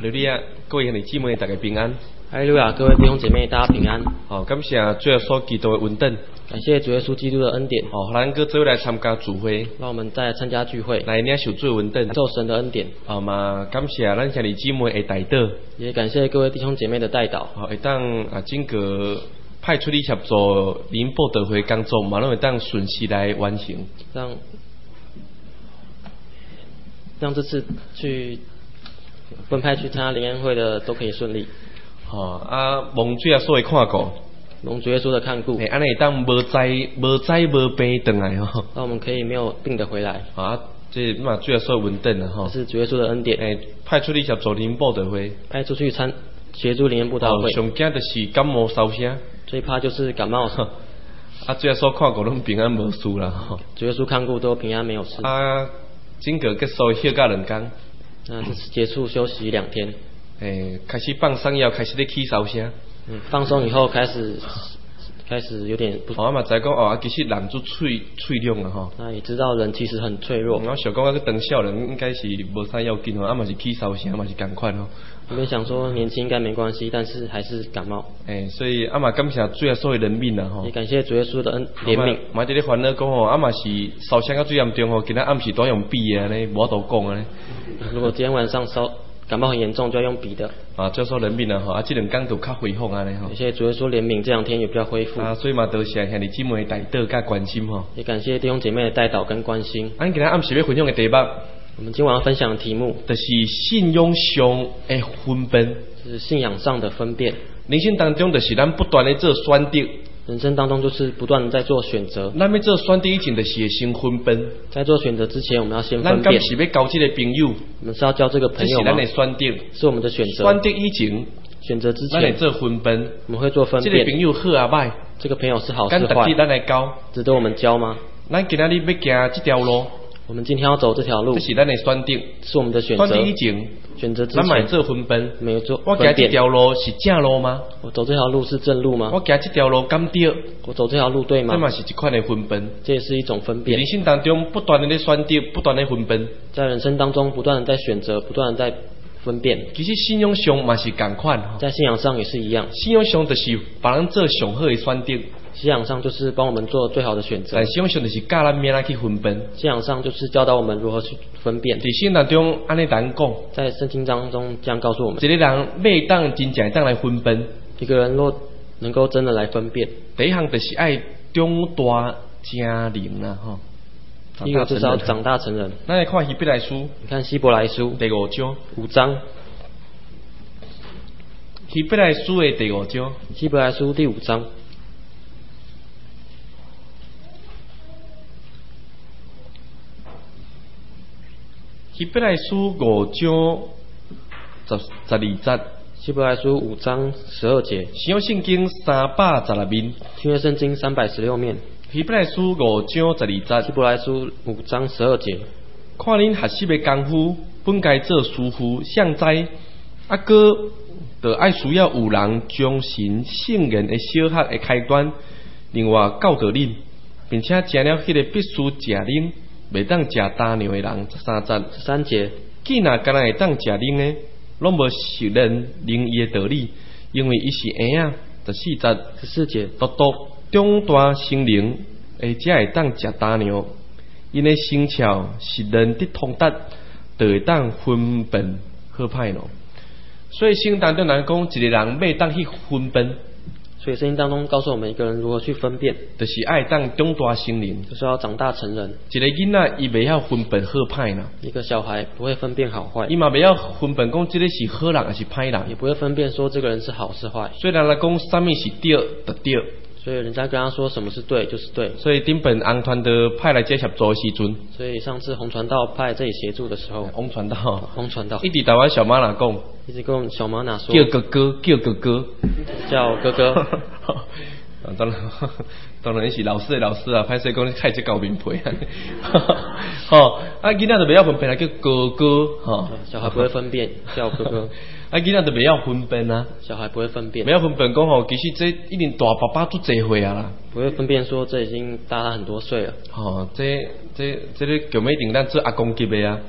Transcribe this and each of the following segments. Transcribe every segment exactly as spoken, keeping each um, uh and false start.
哈利路亚，各位兄弟姊妹，大家平安。 哈利路亚，各位弟兄姐妹，大家平安。 好，感谢主耶稣基督的恩典。 感谢主耶稣基督的恩典。 好，咱各做来参加聚会， 让我们再来参加聚会， 来领受主的恩典， 受神的恩典。 好嘛，感谢咱兄弟姊妹的带导， 也感谢各位弟兄姐妹的带导。 好，会当啊，整个派出去协助林布道会工作嘛，拢会当顺势来完成。 让让这次去分派去参加联恩会的都可以顺利。 好啊，蒙主耶稣的看顾， 蒙主耶稣的看顾， 哎，安尼当无灾无灾无病回来吼。 那我们可以没有病的回来。 啊，这嘛主耶稣的恩典啊吼。 是主耶稣的恩典。 哎，派出去协助林布道会， 派出去参协助联恩布道会。 上惊就是感冒烧声， 最怕就是感冒。 啊，主耶稣看顾拢平安无事啦吼。 主耶稣看顾都平安没有事。 啊，整个结束休假两天。 那这次结束休息两天。 诶，开始放松以后，开始咧起烧声。 嗯，放松以后开始开始有点不。 我嘛知讲哦，其实人就脆脆弱了吼。 那也知道人其实很脆弱。 我想讲啊，个当少年应该是无啥要紧吼，啊嘛是起烧声，嘛是共款吼。 我们想说年轻应该没关系，但是还是感冒。 诶，所以啊嘛感谢主耶稣的怜悯啦吼。 也感谢主耶稣的恩怜悯。 嘛伫咧烦恼讲吼，啊嘛是烧声到最严重吼，今仔暗时都用笔的呢，无法度讲呢。 如果今天晚上烧感冒很严重，就要用笔的。 啊，主耶稣怜悯啦吼，啊这两天就较恢复安尼吼。 谢谢主耶稣怜悯，这两天也比较恢复。 啊，所以嘛多谢兄弟姊妹的带导甲关心吼。 也感谢弟兄姐妹的带导跟关心。 咱今仔暗时要分享的题目， 我们今晚要分享的题目， 就是信仰上的分辨。 就是信仰上的分辨。 人生当中，就是咱不断的做选择。 人生当中就是不断的在做选择。 咱要做选择以前，就是会先分辨。 在做选择之前，我们要先分辨。 咱敢是要交这个朋友？ 我们是要交这个朋友吗？ 这是咱的选择， 是我们的选择。 选择以前， 选择之前， 咱会做分辨。 我们会做分辨。 这个朋友好啊歹？ 这个朋友是好是坏？ 敢值得咱来交？ 值得我们交吗？ 咱今仔日要行这条路， 我们今天要走这条路， 这是咱的选择， 是我们的选择。 选择以前， 选择之前， 咱买做分辨， 没有做我行这条路是正路吗？ 我走这条路是正路吗？ 我行这条路敢对？ 我走这条路对吗？ 这嘛是一款的分辨， 这也是一种分辨。 人生当中不断的在选择，不断的分辨， 在人生当中不断的在选择，不断的在分辨。 其实信仰上嘛是同款， 在信仰上也是一样。 信仰上就是帮人做上好的选择。 信仰上就是帮我们做最好的选择。 但信仰上就是教咱免来去分辨。 信仰上就是教导我们如何去分辨。 在圣经当中安尼难讲， 在圣经当中这样告诉我们： 一个人要当真正当来分辨， 一个人若能够真的来分辨， 第一项就是爱长大成人啦，吼。 第一个就是要长大成人。 咱来看希伯来书， 你看希伯来书第五章， 五章。 希伯来书的第五章， 希伯来书第五章。 希伯来书五章十十二节。 希伯来书五章十二节。 新约圣经三百十六面。 新约圣经三百十六面。 希伯来书五章十二节。 希伯来书五章十二节。 看恁学习的功夫，本该做师傅向知，啊哥，就爱需要有人将神圣言的小学的开端，另外教导恁，并且食了迄个必须食啉。袂当食大牛的人，三节三节， 既然敢若会当食啉的，拢无熟认灵伊的道理，因为伊是婴仔。十四节， 十四节， 独独长大成人，会才会当食大牛，因的生肖是认得通达，就会当分辨好歹咯。所以圣经当中来讲，一个人要当去分辨。 所以圣经当中告诉我们一个人如何去分辨， 就是爱当长大成人， 就是要长大成人。 一个囡仔伊袂晓分辨好歹啦， 一个小孩不会分辨好坏， 伊嘛袂晓分辨讲这个是好人还是歹人， 也不会分辨说这个人是好是坏。 虽然来讲什么是对就对， 所以人家跟他说什么是对就是对。 所以顶本红传道派来这协助的时阵， 所以上次红传道派来这里协助的时候， 红传道， 红传道一直台湾小妈哪讲， 一直跟我们小马哪说叫哥哥，叫哥哥， 叫哥哥。 当然，当然是老师的老师啊，歹势讲开这高面皮啊。吼，啊囡仔就袂晓分辨啊，叫哥哥，吼。 小孩不会分辨，叫哥哥。 啊囡仔就袂晓分辨啊， 小孩不会分辨， 袂晓分辨讲吼，其实这一定大爸爸足济岁啊啦。 不会分辨说这已经大他很多岁了。 吼，这这这个叫咩定咱做阿公级的啊。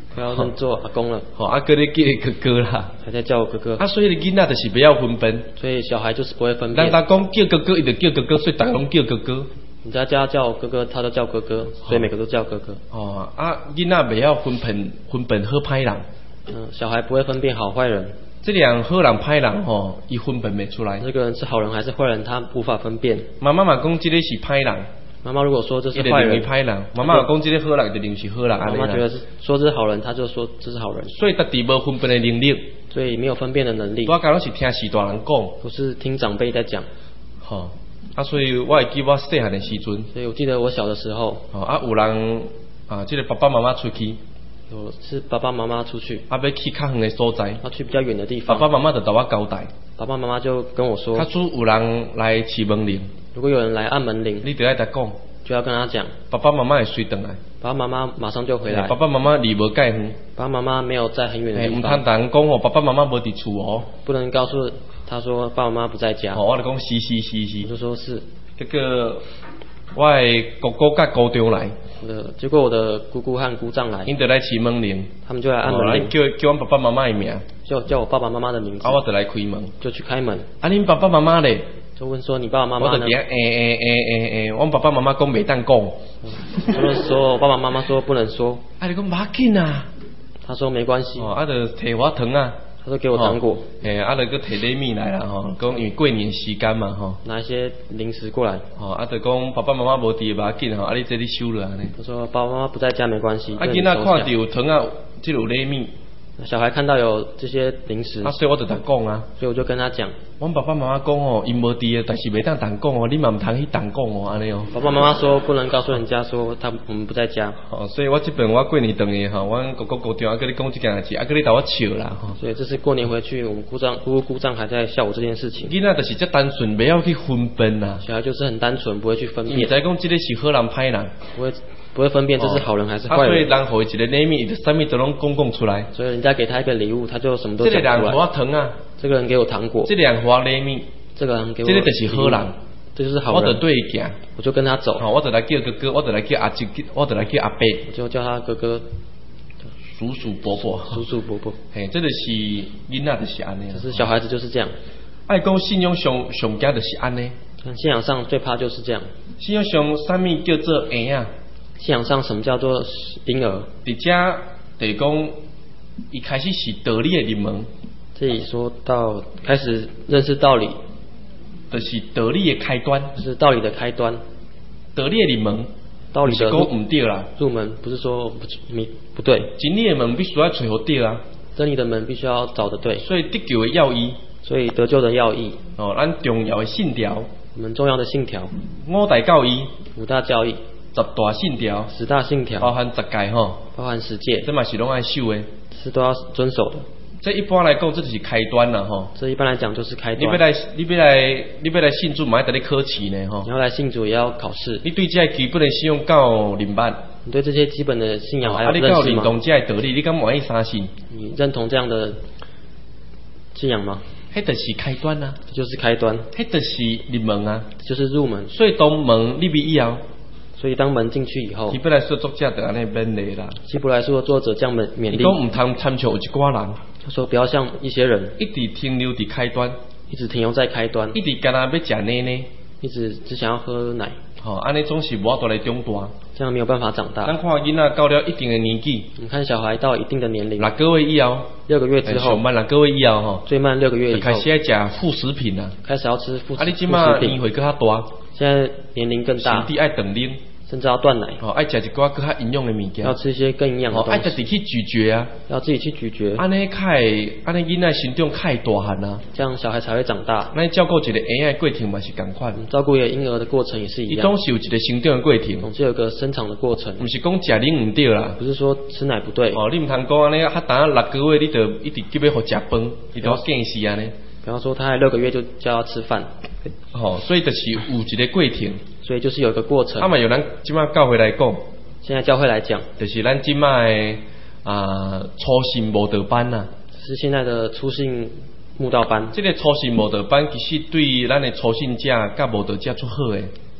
快要认做阿公了， 吼，啊，搁咧叫哥哥啦， 还在叫我哥哥。 啊，所以囡仔就是不要分辨， 所以小孩就是不会分辨。 人家讲叫哥哥，伊就叫哥哥，所以大家拢叫哥哥。 人家家叫我哥哥，他都叫哥哥，所以每个都叫哥哥。 哦，啊，囡仔不要分辨分辨好歹人。 嗯，小孩不会分辨好坏人。 这样好人歹人吼，伊分辨不出来。 这个人是好人还是坏人，他无法分辨。 妈妈嘛讲这个是歹人。 妈妈如果说这是坏人， 歹人。妈妈讲这个好人就认是好人。 妈妈觉得是说这是好人，他就说这是好人。 所以他己无分辨的能力。 所以没有分辨的能力。 我讲拢是听时大人讲。 不是听长辈在讲。 吼，啊，所以我会记我细汉的时阵。 所以我记得我小的时候。 哦，啊，有人啊，这个爸爸妈妈出去。 有是爸爸妈妈出去， 啊，要去较远的所在， 要去比较远的地方。 爸爸妈妈就甲我交代， 爸爸妈妈就跟我说， 假使有人来敲门铃， 如果有人来按门铃， 你就要甲讲， 就要跟他讲， 爸爸妈妈会随回来， 爸爸妈妈马上就回来。 爸爸妈妈离无介远， 爸爸妈妈没有在很远的地方。 唔通同人讲哦，爸爸妈妈无伫厝哦， 不能告诉他说爸爸妈妈不在家。 哦，我就讲是是是是， 我就说是。 这个我的哥哥甲姑丈来。 呃，结果我的姑姑和姑丈来， 因就来敲门铃， 他们就来按门铃， 叫叫我爸爸妈妈的名， 就叫我爸爸妈妈的名字， 啊，我就来开门， 就去开门。 啊，恁爸爸妈妈咧？ 就问说你爸爸妈妈呢？ 我就点诶诶诶诶诶，我爸爸妈妈讲袂当讲， 他们说我爸爸妈妈说不能说， 啊，你讲唔要紧啊， 他说没关系， 哦，啊，就摕我糖啊。 他说给我糖果， 诶、哦，啊，就搁摕礼物来啦吼，讲因为过年时间嘛吼， 拿一些零食过来， 吼，啊，就讲爸爸妈妈无伫，无要紧吼，啊，你这里收了安尼。 他说爸爸妈妈不在家没关系， 啊，囡仔看到有糖啊，即有礼物， 小孩看到有这些零食， 啊，所以我就同讲啊， 所以我就跟他讲， 我爸爸妈妈讲哦，因无伫，但是袂当同讲哦，你嘛唔通去同讲哦，安尼哦。 爸爸妈妈说不能告诉人家说他我们不在家。 哦，所以我这边我过年等于吼，我哥哥姑丈啊，跟你讲这件事，啊，跟你逗我笑啦吼。 所以这次过年回去，我们姑丈姑姑姑丈还在笑我这件事情。 囡仔就是这单纯，不要去分辨啦。 小孩就是很单纯，不会去分辨。 你在讲这个是好人歹人， 不会不会分辨这是好人还是坏人。 啊，所以人互伊一个礼物，伊就啥物都拢讲讲出来。 所以人家给他一个礼物，他就什么都讲出来。 这个人给我糖啊， 这个人给我糖果， 这个人给我礼物， 这个人给我， 这个就是好人， 这就是好人。 我就对伊行， 我就跟他走。 好，我就来叫哥哥，我就来叫阿叔，我就来叫阿伯， 我就叫他哥哥。 叔叔伯伯， 叔叔伯伯， 嘿，这就是囡仔就是安尼。 只是小孩子就是这样。 爱讲信仰上上家就是安尼。 信仰上最怕就是这样。 信仰上啥物叫做婴啊？ 信仰上什么叫做婴儿？ 伫遮得讲，一开始是道理的入门。 这里说到开始认识道理， 就是道理的开端， 是道理的开端。 道理的入门， 道理的入门唔对啦。 入门不是说不不不对， 真理的门必须要找好对啊。 真理的门必须要找得对。 所以得救的要义， 所以得救的要义， 哦，咱重要的信条， 我们重要的信条， 五大教义， 五大教义， 十大信条， 十大信条， 包含十戒吼， 包含十戒， 这嘛是拢爱守的， 是都要遵守的。 这一般来讲，这就是开端啦吼。 这一般来讲就是开端。 你要来，你要来，你要来信主，嘛要得你考试呢吼。 你要来信主也要考试。 你对这基本的信仰够明白？ 你对这些基本的信仰还要认识吗？ 啊，你够认同这道理？你敢满意相信？ 你认同这样的信仰吗？ 迄就是开端啊， 这就是开端。 迄就是入门啊， 就是入门。 所以当门入去以后， 所以当门进去以后， 希伯来书作者就安尼勉励啦。 希伯来书的作者这样勉勉励。 你讲唔通参照有一寡人， 他说不要像一些人一直停留伫开端， 一直停留在开端， 一直干那要食奶奶， 一直只想要喝奶。 吼、哦，安尼总是无法度来长大， 这样没有办法长大。 咱看囡仔到了一定的年纪， 我们看小孩到一定的年龄， 六个月以后， 六个月之后， 上慢六个月以后吼， 最慢六个月以后就开始要食副食品啦， 开始要吃副食品。 啊，你即马年岁更较大， 现在年龄更大， 身体爱断奶， 甚至要断奶， 哦，爱食一寡更较营养的物件， 要吃一些更营养的东西， 哦，爱自己去咀嚼啊， 要自己去咀嚼， 安尼较会，安尼囡仔心中较会大汉啊， 这样小孩才会长大。 那照顾一个婴儿的过程嘛是共款， 照顾一个婴儿的过程也是一样， 伊总是有一个成长的过程， 总是有个生长的过程， 不是讲食奶唔对啦， 不是说吃奶不对， 哦，你唔通讲安尼，哈等六个月你就一直急要互食饭，伊就要见死安尼。 比方说他还六个月就叫他吃饭， 哦，所以就是有一个过程， 所以就是有一个过程。 啊嘛有咱即马教会来讲， 现在教会来讲， 就是咱即马的啊初信慕道班呐， 是现在的初信慕道班。 这个初信慕道班其实对咱的初信者甲慕道者出好诶。 这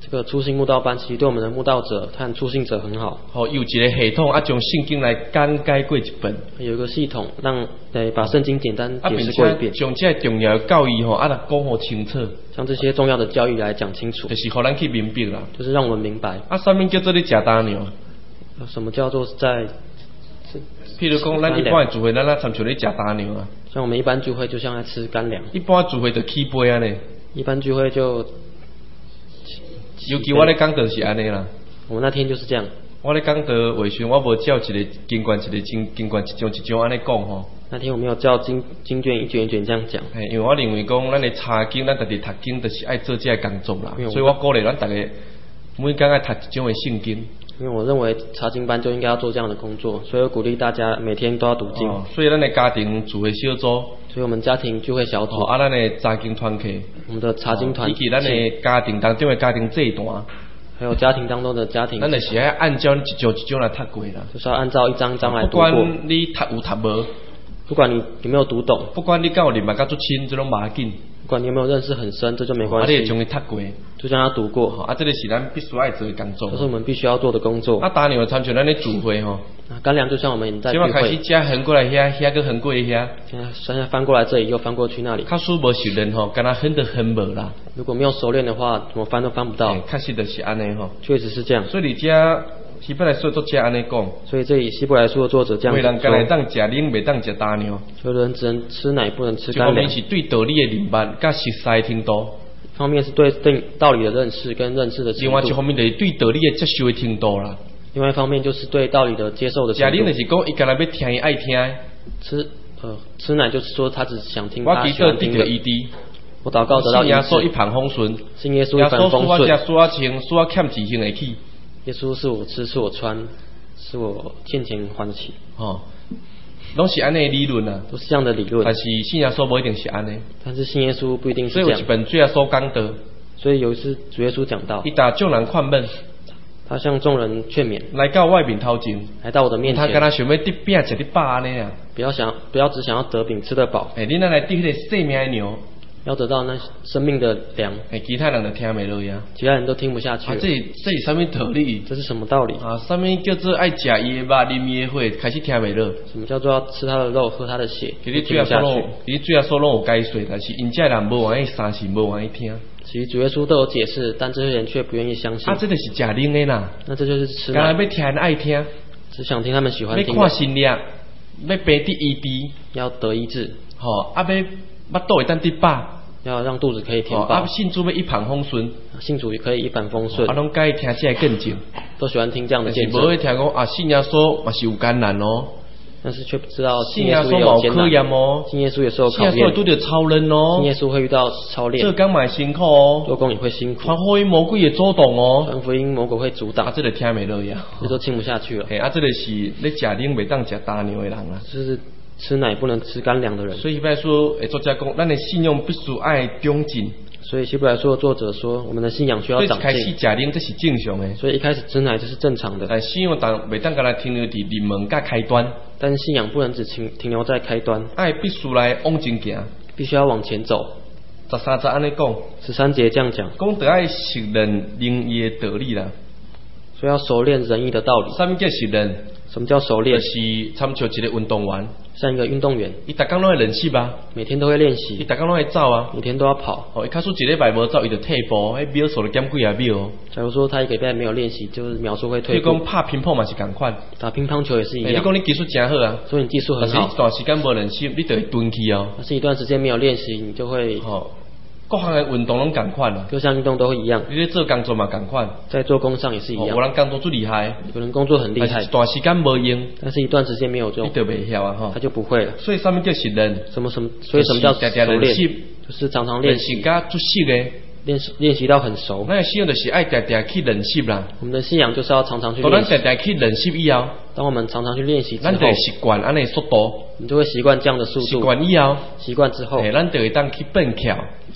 这个初信慕道班其实对我们的慕道者和初信者很好。 好，有一个系统啊，将圣经来简介过一遍， 有一个系统让呃把圣经简单啊， 解并且释过一遍， 将这重要的教义吼啊来讲好清楚， 将这些重要的教义来讲清楚， 就是互咱去明白啦。 就是让我们明白啊，啥物叫做咧食大鸟？ 什么叫做在。 譬如讲，咱一般的聚会，咱啊参像咧食大鸟啊。 像我们一般聚会就像在吃干粮， 一般聚会就起杯安尼。 一般聚会就， 尤其我咧讲道是安尼啦。 我们那天就是这样。 我咧讲道话时，我无照一个经卷一个经经卷一张一张安尼讲吼。 那天我没有照经经卷一卷一卷这样讲。 嘿，因为我认为讲，咱咧查经，咱家己读经，就是爱做这个工作啦。所以我鼓励咱大家每天爱读一种的圣经。 因为我认为查经班就应该要做这样的工作，所以我鼓励大家每天都要读经。 哦，所以咱的家庭聚会小组， 所以我们家庭聚会小组， 哦，啊，咱的查经团契， 我们的查经团， 以及咱的家庭当中的家庭这段， 还有家庭当中的家庭， 咱就是要按照一张一张来读过啦。 就是要按照一张一张来读过。 不管你读有读无， 不管你有没有读懂， 不管你跟我认识甲足亲，这拢无要紧。 不管你有没有认识很深，这就没关系。 啊，你将伊读过， 就将它读过。 啊，这个是咱必须爱做的工作。 这是我们必须要做的工作。 啊，大牛参像咱的聚会吼。 啊，干粮就像我们在聚会。 现在开始吃横过来遐，遐个横过来遐。 现在现在翻过来这里，又翻过去那里。 较输无熟练吼，敢若横得很无啦。 如果没有熟练的话，怎么翻都翻不到。 确实就是安尼吼。 确实是这样。 所以你遮希伯来书作者安尼讲。 所以这里希伯来书的作者这样说。 有人敢来当食奶，袂当食大牛。 有人只能吃奶，不能吃干粮。 一方面是对道理的认捌，甲熟悉的程度。 一方面是对对道理的认识跟认识的程度。 另外一方面就是对道理的接受的程度啦。 另外一方面就是对道理的接受的程度。 食奶就是讲，伊干若要听伊爱听。 吃呃吃奶就是说他只想听他喜欢听的。我祷告得到医治。信耶稣一帆风顺。 信耶稣一帆风顺。 耶稣使我食，使我穿，使我欠钱还会起。 耶稣是我吃，是我穿，是我欠钱还得起。 哦，拢是安尼理论啊， 都是这样的理论。 但是信耶稣不一定是安尼。 但是信耶稣不一定是这样。 所以有一本主耶稣讲道。 所以有一次主耶稣讲到， 伊打众人劝勉， 他向众人劝勉， 来到外面头前， 来到我的面前， 他跟他想要得饼吃得饱安尼啊， 不要想，不要只想要得饼吃得饱。 哎，你那来得迄个生命的牛， 要得到那生命的粮。 哎，其他人就听袂落呀， 其他人都听不下去。 啊，这这是什么道理？ 这是什么道理？ 啊，什么叫做爱食伊的肉、啉伊的血，开始听袂落。 什么叫做要吃他的肉、喝他的血？ 其实主要说拢，其实主要说拢有解说，但是因这人无愿意相信，无愿意听。 其实主耶稣都有解释，但这些人却不愿意相信。 啊，这就是食奶的啦。 那这就是吃奶。 刚才要听爱听， 只想听他们喜欢听的。 要看心力，要病得医治， 要得医治。 吼，啊要巴肚会当得饱， 要让肚子可以填饱。 啊，信主要一帆风顺， 信主也可以一帆风顺。 啊，拢介听这个见证， 都喜欢听这样的见证。 无会听讲啊，信耶稣嘛是有艰难哦。 但是却不知道信耶稣有考验哦， 信耶稣也是有考验， 信耶稣会遇到超人哦， 信耶稣会遇到操练， 做工嘛辛苦哦， 做工也会辛苦， 传福音魔鬼也阻挡哦， 传福音魔鬼会阻挡， 啊，这个听袂落呀， 这都听不下去了。 哎，啊，这个是咧食奶袂当食大牛的人啊， 就是吃奶不能吃干粮的人。 所以一般说，诶，作者讲，咱的信用必须爱长进。 所以希伯来书的作者说，我们的信仰需要长进。 所以开始食奶这是正常的。 所以一开始吃奶这是正常的。 但信用当袂当干来停留伫入门甲开端。 但是信仰不能只停停留在开端。 爱必须来往前行。 必须要往前走。 十三节安尼讲。 十三节这样讲。 讲得爱熟练仁义的道理啦。 所以要熟练仁义的道理。 什么叫熟练？ 什么叫熟练？ 就是参像一个运动员。 像一个运动员， 伊逐工拢会练习吧， 每天都会练习。 伊逐工拢会走啊， 每天都要跑。 哦，伊卡数一礼拜无走，伊就退步，迄秒数就减几啊秒。 假如说他一个礼拜没有练习，就是秒数会退步。 你讲拍乒乓嘛是共款， 打乒乓球也是一样。 你讲你技术真好啊， 所以你技术很好。 但是一段时间无练习，你就会蹲去哦。 但是一段时间没有练习，你就会。 哦。各项的运动拢共款啊， 各项运动都会一样。 你咧做工作嘛共款， 在做工上也是一样。 有人工作最厉害， 有人工作很厉害， 但是一段时间无用， 但是一段时间没有用， 你就袂晓啊哈， 他就不会了。 所以什么叫熟练？ 什么什么？所以什么叫熟练？就是常常练习， 加出色的。 练习练习到很熟。 那信仰就是爱常常去练习啦。 我们的信仰就是要常常去练习。 当咱常常去练习以后， 当我们常常去练习之后， 咱就会习惯安尼速度， 你就会习惯这样的速度。 习惯以后， 习惯之后， 哎，咱就会当去变巧。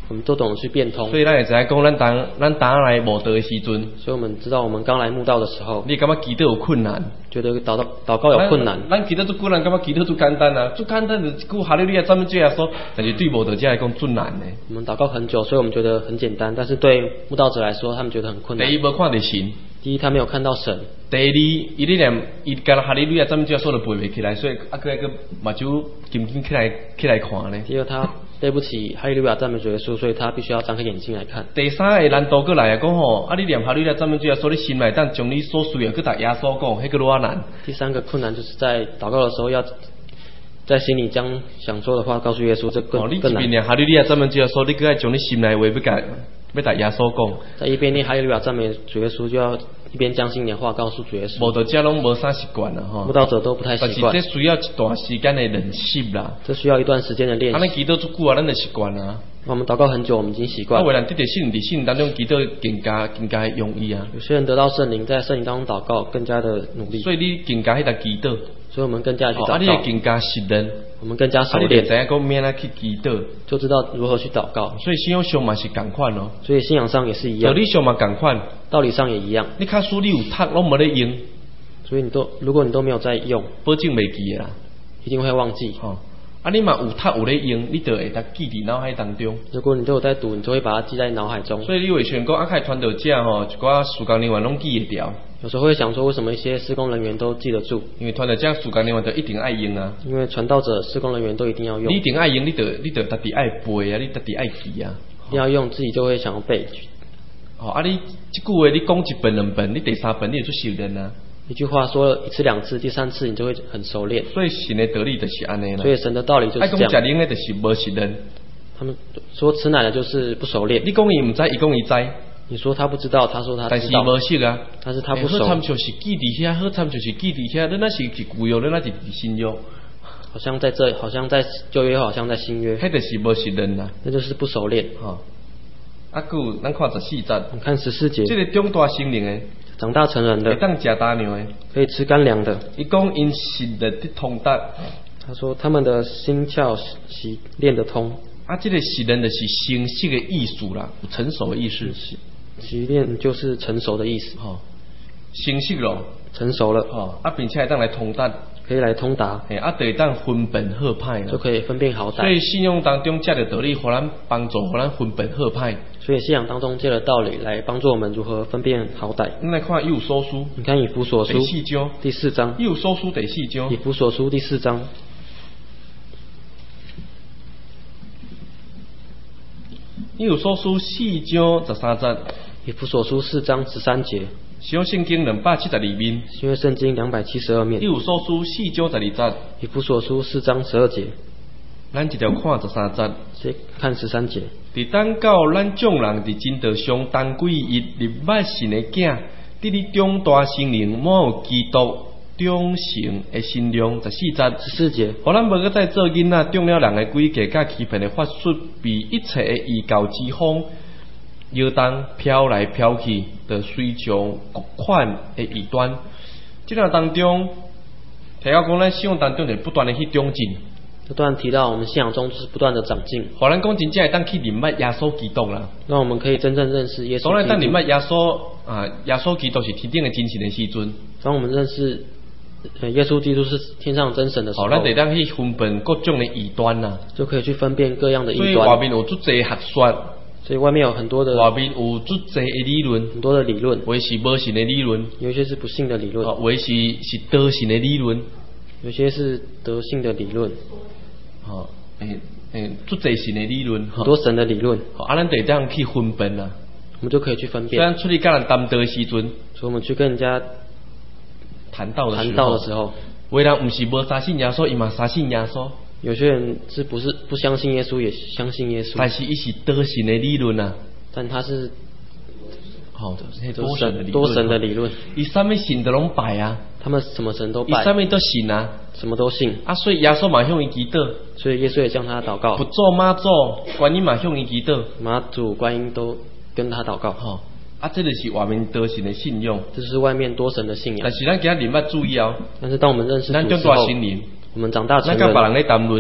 我们都懂得去变通。 所以咱会知影讲，咱当咱当来慕道的时阵， 所以我们知道我们刚来慕道的时候， 你感觉祈祷有困难？ 觉得祷告祷告有困难。 咱咱祈祷做困难，感觉祈祷做简单啊，做简单就一句哈利路亚赞美主耶稣，但是对慕道者来讲最难的。 我们祷告很久，所以我们觉得很简单，但是对慕道者来说，他们觉得很困难。 第一，无看到神。 第一，他没有看到神。 第二，伊咧念，伊干哈利路亚赞美主耶稣都背袂起来，所以啊，佮个目睭紧紧起来起来看呢。 第二，他对不起哈利路亚赞美主耶稣，所以他必须要张开眼睛来看。 第三个难度过来啊，讲吼，啊，你念哈利路亚赞美主耶稣，你心内当将你所需要去达耶稣讲，迄个偌难。 第三个困难就是在祷告的时候要。在心里将想说的话告诉耶稣，这更哦，你更难。 一边念哈利路亚赞美主耶稣，你搁爱将你心内话要甲要达耶稣讲。 在一边念哈利路亚赞美主耶稣，就要一边将心里的话告诉主耶稣。 无道者拢无啥习惯啦吼。 慕道者都不太习惯。 但是这需要一段时间的练习啦。 这需要一段时间的练习。 啊，咱祈祷足久啊，咱就习惯啦。 我们祷告很久，我们已经习惯。 啊，为人得到圣灵，伫圣灵当中祈祷更加更加容易啊。 有些人得到圣灵，在圣灵当中祷告更加的努力。 所以你更加迄个祈祷。 所以我们更加去祷告。 啊，你会更加熟练。 我们更加熟练。 啊，你就知影讲免啊去祈祷， 就知道如何去祷告。 所以信仰上嘛是共款哦。 所以信仰上也是一样。 道理上嘛共款， 道理上也一样。 你卡书你有读拢无咧用， 所以你都如果你都没有在用， 保证袂记啦， 一定会忘记。 哦。啊，你嘛有读有咧用，你就会当记伫脑海当中。 如果你都有在读，你就会把它记在脑海中。 所以你会想讲，啊，开传道者吼，一寡事工人员拢记会掉。 有时候会想说，为什么一些事工人员都记得住？ 因为传道者、事工人员都一定爱用啊。 因为传道者、事工人员都一定要用。 你一定爱用，你就你就特地爱背啊，你特地爱记啊。 一定要用，自己就会想要背。 哦，啊，你这句话你讲一遍两遍，你第三遍你就熟练啊。 一句话说了一次两次，第三次你就会很熟练。 所以神的道理就是安尼啦。 所以神的道理就是这样。 爱讲食奶的就是无熟练。 他们说吃奶的就是不熟练。 你讲伊唔知，伊讲伊知。 你说他不知道，他说他知道。 但是无熟啊。 但是他不熟。 好参就是记伫遐，好参就是记伫遐，你那是一旧约，你那是新约。 好像在这，好像在旧约，好像在新约。 迄就是无熟练啦。 那就是不熟练。 哈、哦。啊，佮咱看十四节。 你看十四节。 这个长大成人的。 长大成人的。 会当食大牛的。 可以吃干粮的。 伊讲因习练的通达。 他说他们的心窍习练得通。 啊，这个习练的是成熟的意思啦，有成熟的意思。 习练就是成熟的意思。 哦，成熟咯， 成熟了。 哦，啊，并且会当来通达， 可以来通达。 诶，啊，就会当分辨好歹啦， 就可以分辨好歹。 所以信仰当中借着道理，互咱帮助，互咱分辨好歹。 所以信仰当中借着道理来帮助我们如何分辨好歹。 咱来看以弗所书， 你看以弗所书第四章， 第四章。 以弗所书第四章。 以弗所书第四章。 以弗所书四章十三节。 以弗所书四章十三节。 新约圣经两百七十二面。 新约圣经两百七十二面。 以弗所书四章十二节。 以弗所书四章十二节。 咱一条看十三节。 先看十三节。 伫等到咱众人伫真道上当归一入捌神的囝，伫你长大成人，满有基督忠诚的信仰。十四节。 十四节。 互咱无搁再做囡仔，中了人的诡计甲欺骗的法术，被一切的异教之风摇动飘来飘去，就随从各款的异端。即个当中，提到讲咱信仰当中就不断的去长进。 这段提到我们信仰中就是不断的长进。 互咱讲真正会当去认捌耶稣基督啦。 让我们可以真正认识耶稣基督。 当然，当认捌耶稣啊，耶稣基督是天顶的真神的时阵。 当我们认识耶稣基督是天上真神的时候， 好，咱得当去分辨各种的异端啦， 就可以去分辨各样的异端。 所以外面有足侪学说， 所以外面有很多的， 外面有足侪的理论， 很多的理论， 有的是无信的理论， 有一些是不信的理论， 有的是是得信的理论， 有些是得信的理论， 哦，诶诶，足侪信的理论， 很多神的理论， 好，啊，咱得当去分辨啦， 我们就可以去分辨。 虽然出去跟人谈道的时阵， 所以我们去跟人家谈道的时候， 谈道的时候， 有的人唔是无相信耶稣，伊嘛相信耶稣。 有些人是不是不相信耶稣，也相信耶稣， 但是伊是得信的理论啊， 但他是好、哦，多神的理论， 多神的理论， 伊啥物神都拢拜啊， 他们什么神都拜， 伊啥物都信啊， 什么都信啊，所以耶稣嘛向伊祈祷， 所以耶稣也向他祷告， 不做妈祖，观音嘛向伊祈祷， 妈祖、观音都跟他祷告， 吼、哦，啊，这就是外面得神的信仰， 这是外面多神的信仰。 但是咱今日认捌注意哦， 但是当我们认识主咱长大成人， 我们长大成人， 咱甲别人咧谈论，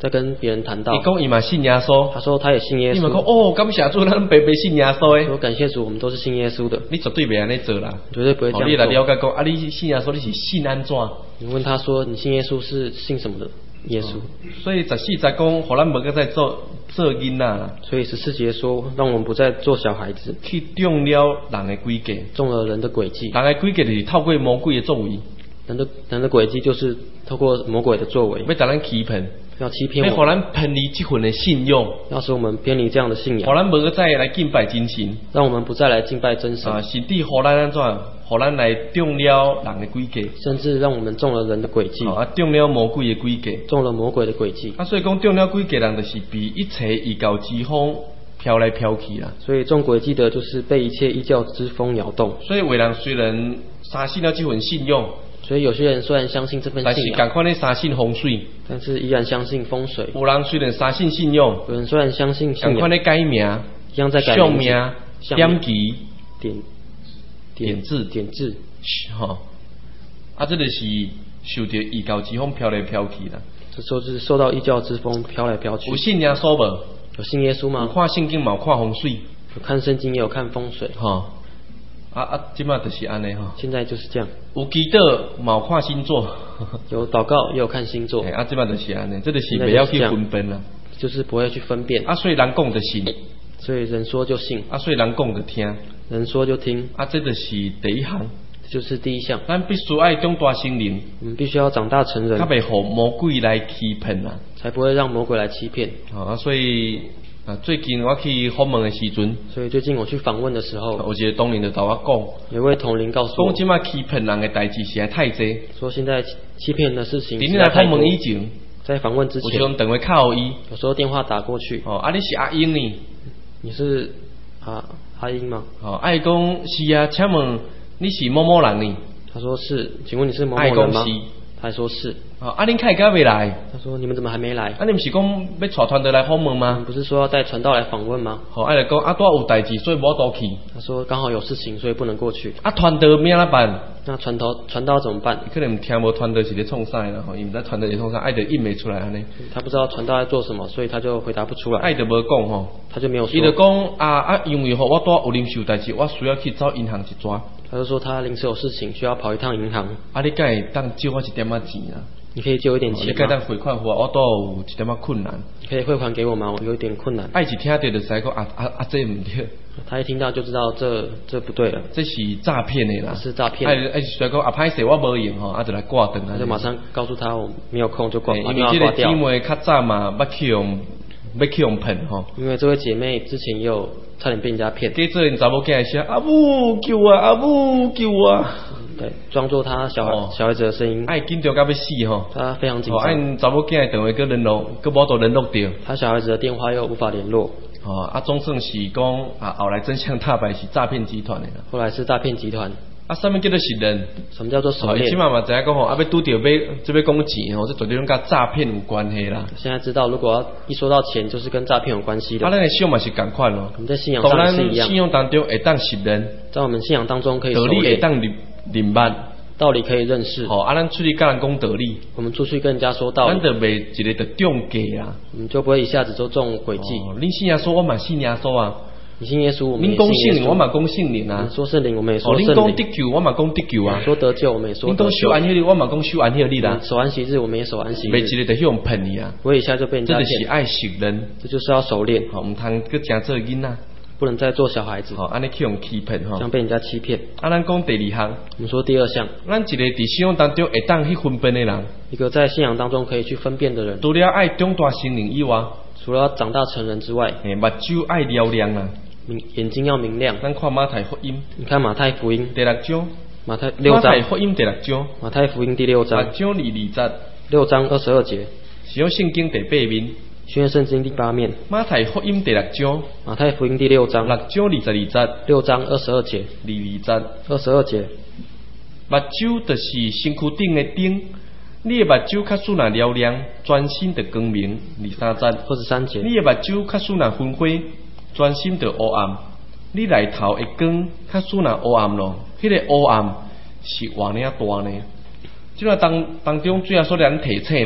在跟别人谈到， 伊讲伊嘛信耶稣， 他说他也信耶你嘛讲稣。 哦，感谢主，咱白白信耶稣诶。 说感谢主，我们都是信耶稣的。 你绝对袂安尼做啦， 绝对不会这哦，你来样做。 了解讲啊，你信耶稣，你是信安怎？ 你问他说你信耶稣是信什么的？耶稣。 所以十四节讲，互咱无搁再做做囡仔啦， 所以十四节说，让我们不再做小孩子， 去中了人的诡计。 中了人的诡计。 人的诡计就是透过魔鬼的作为， 人的人的诡计就是透过魔鬼的作为， 要让咱欺骗， 要欺骗要互我们， 咱偏离这份的信仰， 要使我们偏离这样的信互仰， 咱无搁再来敬拜真神。 让我们不再来敬拜真神， 啊，甚至互咱安怎，互咱来中了人的诡计， 甚至让我们中了人的诡计， 啊，中了魔鬼的诡计。 中了魔鬼的诡计。 啊，所以讲中了诡计人，就是被一切异教之风飘来飘去啦。 所以中诡计的就是被一切异教之风摇动。 所以有的人虽然相信了这份信仰， 所以有些人虽然相信这份但是信仰， 共款咧相信风水。 但是依然相信风水。 有人虽然相信信仰， 有人虽然相信信仰， 共款咧改名、 一样在改相名字名、 相点旗、 点点字、 点字， 吼，啊，这就是受到异教之风飘来飘去啦。 这时候就是受到异教之风飘来飘去有。信耶稣无？ 有信耶稣有吗？ 看圣经嘛？有看风水， 有看圣经，也有看风水。 吼。啊啊，即马就是安尼吼。 现在就是这样， 有祈祷，嘛有看星座。 有祷告，也有看星座嘿，啊，即马就是安尼，这就是袂晓去分辨啦。 就是不会去分辨。 啊，所以人讲就信， 所以人说就信， 啊，所以人讲就听， 人说就听， 啊，这就是第一项。 这就是第一项。 咱必须爱长大成人， 我们必须要长大成人较，袂互魔鬼来欺骗啦。 才不会让魔鬼来欺骗。 啊，所以啊，最近我去访问的时阵， 所以最近我去访问的时候， 有一个同仁就甲我讲， 有位同龄告诉我讲即马欺骗人的代志实在太济。 说，现在欺骗的事情伫你来实在太多访问以前， 在访问之前， 有时阵电话敲互伊， 有时候电话打过去， 哦，啊，你是阿英呢？ 你是啊阿英吗？ 哦，爱讲是啊，请问你是某某人呢？ 他说是，请问你是某爱某人吗讲？是。 他还说是。 哦，啊，恁开甲未来？ 他说你们怎么还没来？ 啊，你毋是讲要带团队来访问你吗？ 不是说要带传道来访问吗？ 好，啊，就讲啊，拄有代志，所以无倒去。 他说刚好有事情，所以不能过去。 啊，团队咩哪办？ 那传道传道怎么办？ 可能听无团队是咧创啥啦，吼，伊毋知团队是创啥，爱就印袂出来安尼， 他不知道传道在做什么，所以他就回答不出来， 爱就无讲吼。 他就没有伊就说。 讲啊啊，因为吼我拄有临时代志，我需要去找银行一抓。 他就说他临时有事情需要跑一趟银行， 啊，你敢会当借我一点仔钱啊？ 你可以借我一点哦你钱吗？ 敢当汇款互我？我拄有一点仔困难。 你可以汇款给我吗？我有一点困难。 爱一听到就知讲啊啊啊，这毋对， 他一听到就知道这这不对了， 这是诈骗的啦。 是诈骗爱爱需要讲啊，歹势我无用吼，啊就来挂断啊。 他就马上告诉他我没有空就挂， 因把电话为这个姊挂掉。 妹较早嘛，捌去用要去用骗吼。 因为这位姐妹之前也有差点被人家骗， 给做因查某囝声，阿母救我，阿母救我。 对，装作他小孩、 哦小孩子的声音， 爱紧张到要死吼。 他非常紧哦，爱张， 因查某囝的电话搁联络，搁无都联络着。 他小孩子的电话又无法联络， 哦，啊，总算是讲啊，后来真相大白是诈骗集团的啦。 后来是诈骗集团。 啊，啥物叫做实人？ 什么叫做熟哦，伊即练？ 嘛嘛知影讲吼，啊要拄着要这要讲钱吼，这绝对拢甲诈骗有关系啦。 现在知道，如果要一说到钱，就是跟诈骗有关系的。 啊，咱的信嘛是共款咯。 我们在信仰当上也是一样咱信，仰当中会当识人， 在我们信仰当中可以熟道理会练， 当认认捌。 道理可以认识。 吼，啊，咱出去甲人讲道理， 我们出去跟人家说道理， 咱就袂一个就中计啦。 我们就不会一下子就中诡计。 哦，恁信耶稣，我嘛信耶稣啊。 你信耶稣，我们恁讲也信耶圣灵，我稣。 嘛讲圣灵啊你。说圣灵，我们也哦， 说恁讲圣灵。 得救，我嘛讲得救啊你。说得救，我们也说恁得救。 讲守安息日，我嘛讲守安息日啦你。守安息日，我们也守安息袂日。 一个就去用骗你啊。 不会一下就被人这家骗， 就是爱识人， 这就是要熟练， 吼，毋通搁诚做囡仔， 不能再做小孩子， 吼，安尼去用欺骗吼。 这样被人家欺骗。 啊，咱讲第二项， 我们说第二项， 咱一个伫信仰当中会当去分辨的人， 一个在信仰当中可以去分辨的人， 除了爱长大心灵以外， 除了要长大成人之外， 诶，目睭爱了亮啊。 明眼睛要明亮。 咱看马太福音你看马太福音第六章， 马太六马太章， 福音第六章， 马太福音第六六章， 章二二节， 六章二十二节， 是用圣经第八面。 新约圣经第八面， 马太福音第六章， 马太福音第六章， 六章二十二节， 六章二十二节， 二二节。 二十二节， 目睭就是身躯顶的灯，你的目睭较使若了亮，专心的光明。二三节， 二十三节， 你的目睭较使若昏花，专心的黑暗。你内头的光较使若黑暗咯，迄、那个黑暗是偌尔大呢？即个当当中最后说咱提醒啦，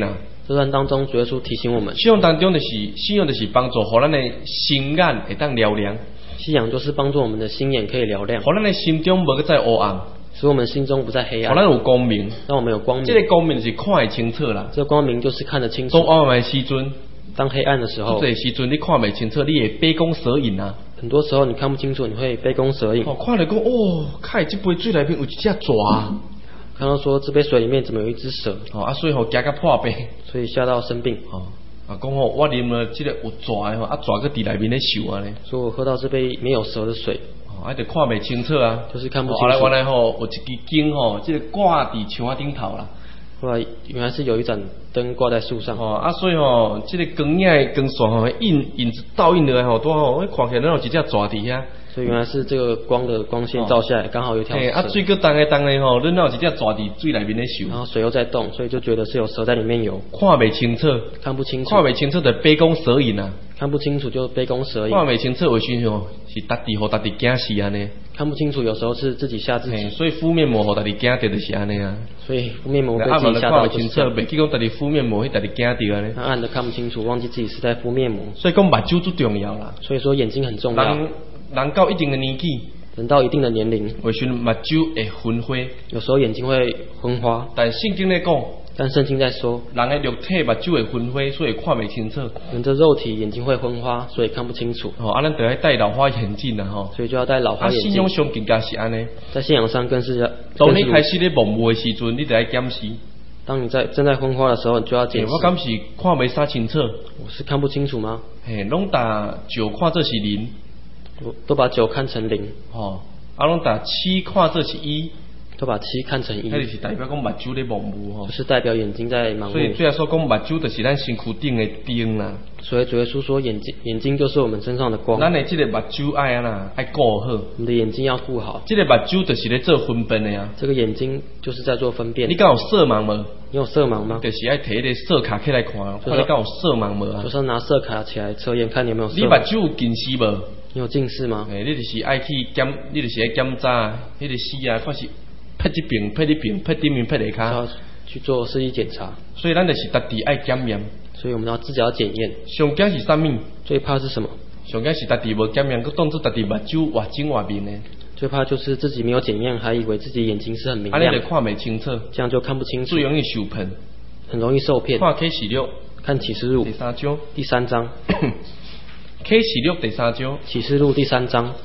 这段当中，主耶稣提醒我们， 信仰当中就是信仰就是帮助，互咱的心眼会当嘹亮。 信仰就是帮助我们的心眼可以嘹亮， 互咱的心中无再黑暗， 使我们心中不再黑暗， 互咱有光明， 让我们有光明。 这个光明就是看会清楚啦。 这个光明就是看得清楚。 当暗的时阵， 当黑暗的时候， 这个时阵你看袂清楚，你会杯弓蛇影啊。 很多时候你看不清楚，你会杯弓蛇影。 哦，看了讲哦，看这杯水内面有一只蛇。 看到说这杯水里面怎么有一只蛇？ 哦，啊，所以吼惊甲破病， 所以吓到生病。 哦，啊，讲吼我啉了这个有蛇的吼，啊，蛇个伫内面咧受啊咧。 所以我喝到这杯没有蛇的水， 哦，啊，就看袂清楚啊， 就是看不清楚。 后来原来吼有一支经吼，这个挂伫墙仔顶头啦。 后来原来是有一盏灯挂在树上。 哦，啊，所以吼，这个光影的光线吼，印印倒映落来吼，拄好，看起来咱有一只蛇伫遐。 所以原来是这个光的光线照下来，刚好有一条蛇。 啊，水搁动诶动诶吼，恁有一只蛇伫水内面咧游。 然后水又在动，所以就觉得是有蛇在里面游。 看袂清楚， 看不清楚， 看袂清楚就杯弓蛇影啊。 看不清楚就杯弓蛇影。 看袂清楚为时吼，是家己互家己惊死安尼。 看不清楚有时候是自己吓自己。 所以敷面膜互家己惊着就是安尼啊。 所以敷面膜被自己吓到就是这样。 袂记讲家己敷面膜，迄家己惊着安尼。 暗暗的看不清楚，忘记自己是在敷面膜。 所以讲目睭最重要啦。 所以说眼睛很重要。 人人到一定的年纪， 人到一定的年龄， 有时目睭会昏花， 有时候眼睛会昏花。 但圣经咧讲， 但圣经在说， 人的肉体目睭会昏花，所以看袂清楚。 人的肉体眼睛会昏花，所以看不清楚。 哦，啊，咱得要戴老花眼镜啊，吼。 所以就要戴老花眼镜。 啊，信仰上更加是安尼。 在信仰上更是要。 当你开始咧模糊的时阵，你得要检视。 当你在正在昏花的时候，你就要检视。 我敢是看袂啥清楚。 我是看不清楚吗？ 嘿，拢打酒看这是零。 都都把九看成零， 哦，啊，拢打七看这是一， 都把七看成一， 那就是代表讲目睭咧模糊吼， 就是代表眼睛在盲目。 所以最后说讲目睭就是咱身躯顶的灯啦。 所以主耶稣说眼睛眼睛就是我们身上的光。 咱的这个目睭爱啊啦，爱顾好。 我们的眼睛要顾好。 这个目睭就是咧做分辨的呀。 这个眼睛就是在做分辨。 你敢有色盲无？ 你有色盲吗？ 就是爱摕迄个色卡起来看，看你敢有色盲无啊？ 就是拿色卡起来测验，看你有没有色盲。 你目睭有近视无？ 你有近视吗？ 诶，你就是爱去检，你就是爱检查，迄个视啊，看是拍这边、拍那边、拍对面、拍下骹， 去做视力检查。 所以咱就是家己爱检验。 所以我们要自己要检验。 上惊是啥物？ 最怕是什么？ 上惊是家己无检验，佮当作家己目睭活精活面呢。 最怕就是自己没有检验，还以为自己眼睛是很明亮。 安尼就看袂清楚， 这样就看不清楚， 最容易受骗， 很容易受骗。 看启示录， 看启示录第三章， 第三章。 启示录第三章， 启示录第三章，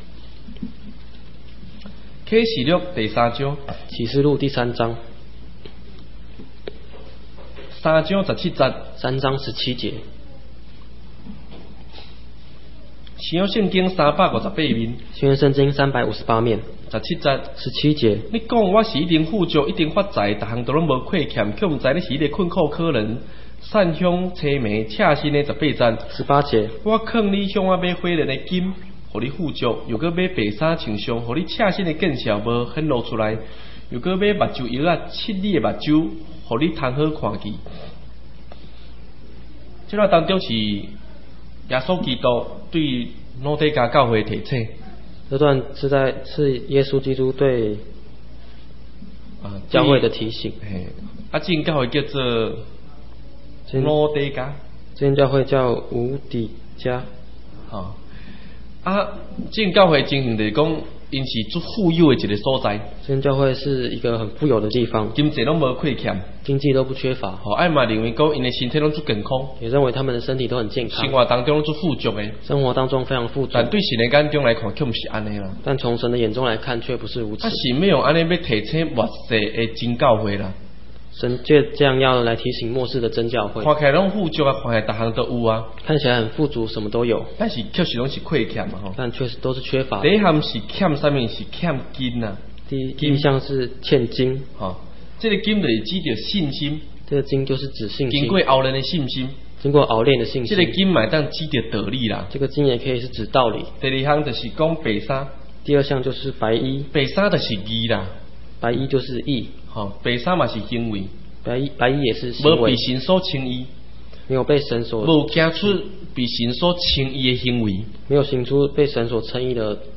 启示录第三章， 启示录第三章， 三章十七节， 三章十七节。 新约圣经三百五十八面， 新约圣经三百五十八面， 十七节， 十七节。 你讲我是一定富足，一定发财，逐项都拢无亏欠，却毋知你是一个困苦可怜。善香凄美，恰心的十八赞。 十八节， 我劝你向我买火炼的金，互你富足；又搁买白衫穿上，互你恰心的见笑无显露出来；又搁买目睭药啊，切你的目睭，互你通好看见。这段当中是耶稣基督对老底嘉教会提醒。 这段是在是耶稣基督对啊教会的提醒。 嘿，啊，这间教会叫做老底嘉， 这间教会叫无底家。 吼，啊，这间教会情形就是讲，因是最富有的一个所在。 这间教会是一个很富有的地方， 经济拢无亏欠， 经济都不缺乏。 吼，爱嘛认为讲，因的身体拢最健康， 也认为他们的身体都很健康， 生活当中拢最富足的， 生活当中非常富足。 但对神的眼中来看，却不是安尼啦。 但从神的眼中来看，却不是如此。 啊，神要用安尼要提醒末世的真教会啦。 神就这样要来提醒末世的真教会， 看起来拢富足啊，看起来逐项都有啊， 看起来很富足，什么都有， 但是确实拢是亏欠嘛吼。 但确实都是缺乏。 第一项是欠啥物？是欠金呐、啊。 第一第一项是欠金， 吼，这个金就是指着信心， 这个金就是指信心， 经过熬炼的信心， 经过熬炼的信心。 这个金嘛当指着道理啦， 这个金也可以是指道理。 第二项就是讲白衫， 第二项就是白衣， 白衫就是义啦， 白衣就是义， 吼，白衫嘛是行为。 白衣白衣也是行为， 无被神所称义， 没有被神所无行出被神所称义的行为， 没有行出被神所称义的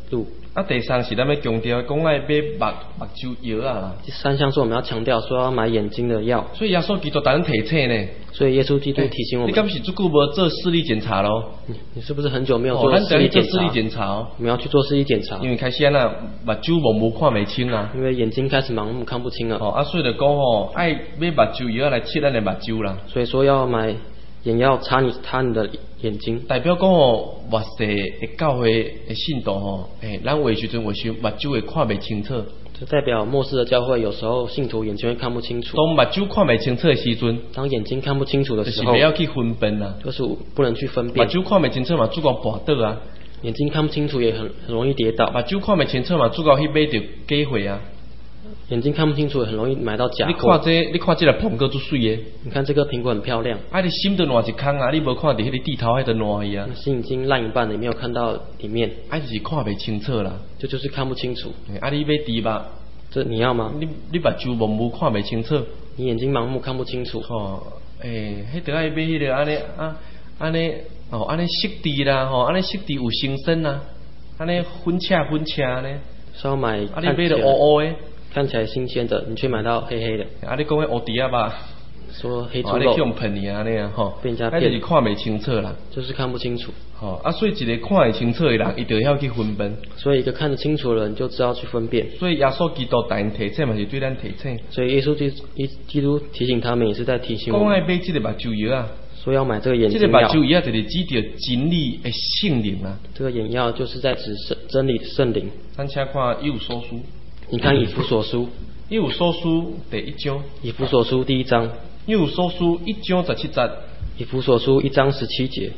路。 啊，第三是咱要强调讲爱买目目睭药啊。 第三项是我们要强调说要买眼睛的药。 所以耶稣基督等人提醒呢。 所以耶稣基督提醒我们。 欸、你敢是足久无做视力检查咯？ 你你是不是很久没有做视力检查？ 哦、视力检查、哦。 我们要去做视力检查。 因为开始啊那目睭模糊看袂清啊。 因为眼睛开始盲目看不清了。 哦啊，所以就讲哦，爱买目睭药来切咱的目睭啦。 所以说要买眼药擦你擦你的眼睛。 代表讲哦，末世的教会的信徒吼，诶，咱有时阵有时目睭会看袂清楚。 就代表末世的教会有时候信徒眼睛会看不清楚。 当目睭看袂清楚的时阵， 当眼睛看不清楚的时候， 就是不要去分辨啦。 就是不能去分辨。 目睭看袂清楚嘛，主角跋倒啊。 眼睛看不清楚也很很容易跌倒。 目睭看袂清楚嘛，主角去买着假货啊。 眼睛看不清楚，很容易买到假货。 你看这，你看这个苹果最水的。 你看这个苹果很漂亮。 啊，你心都烂一空啊！你无看到迄个地头，迄个烂去啊。 心已经烂一半了，你没有看到里面。 啊，就是看袂清楚啦。 这就是看不清楚。 啊，你买猪肉， 这你要吗？ 你你目睭模糊看袂清楚。 你眼睛盲目看不清楚。 哦，诶、欸，迄得爱买迄个安尼啊，安尼哦，安尼色猪啦，吼，安尼色猪有生身啊，安尼粉赤粉赤呢。 是要买。 啊，你买的乌乌的。 看起来新鲜的，你却买到黑黑的。 啊，你讲迄乌猪仔吧？ 说黑猪肉。 啊，你去用喷你啊，那样吼。 被人家骗。那就是看袂清楚啦。 就是看不清楚。 吼、哦，啊，所以一个看会清楚的人，伊就要去分辨。 所以一个看得清楚的人，就知道去分辨。 所以耶稣基督大人提醒嘛，是对咱提醒。 所以耶稣基基督提醒他们，也是在提醒我们。 讲爱买这个目睭药啊。 说要买这个眼睛药。 这个目睭药就是指着真理的圣灵啊。 这个眼药就是在指圣真理的圣灵。 咱请看以弗所书。 你看以弗所书。 以弗所书第一章。 以弗所书第一章。 以弗所书一章十七节。 以弗所书一章十七节。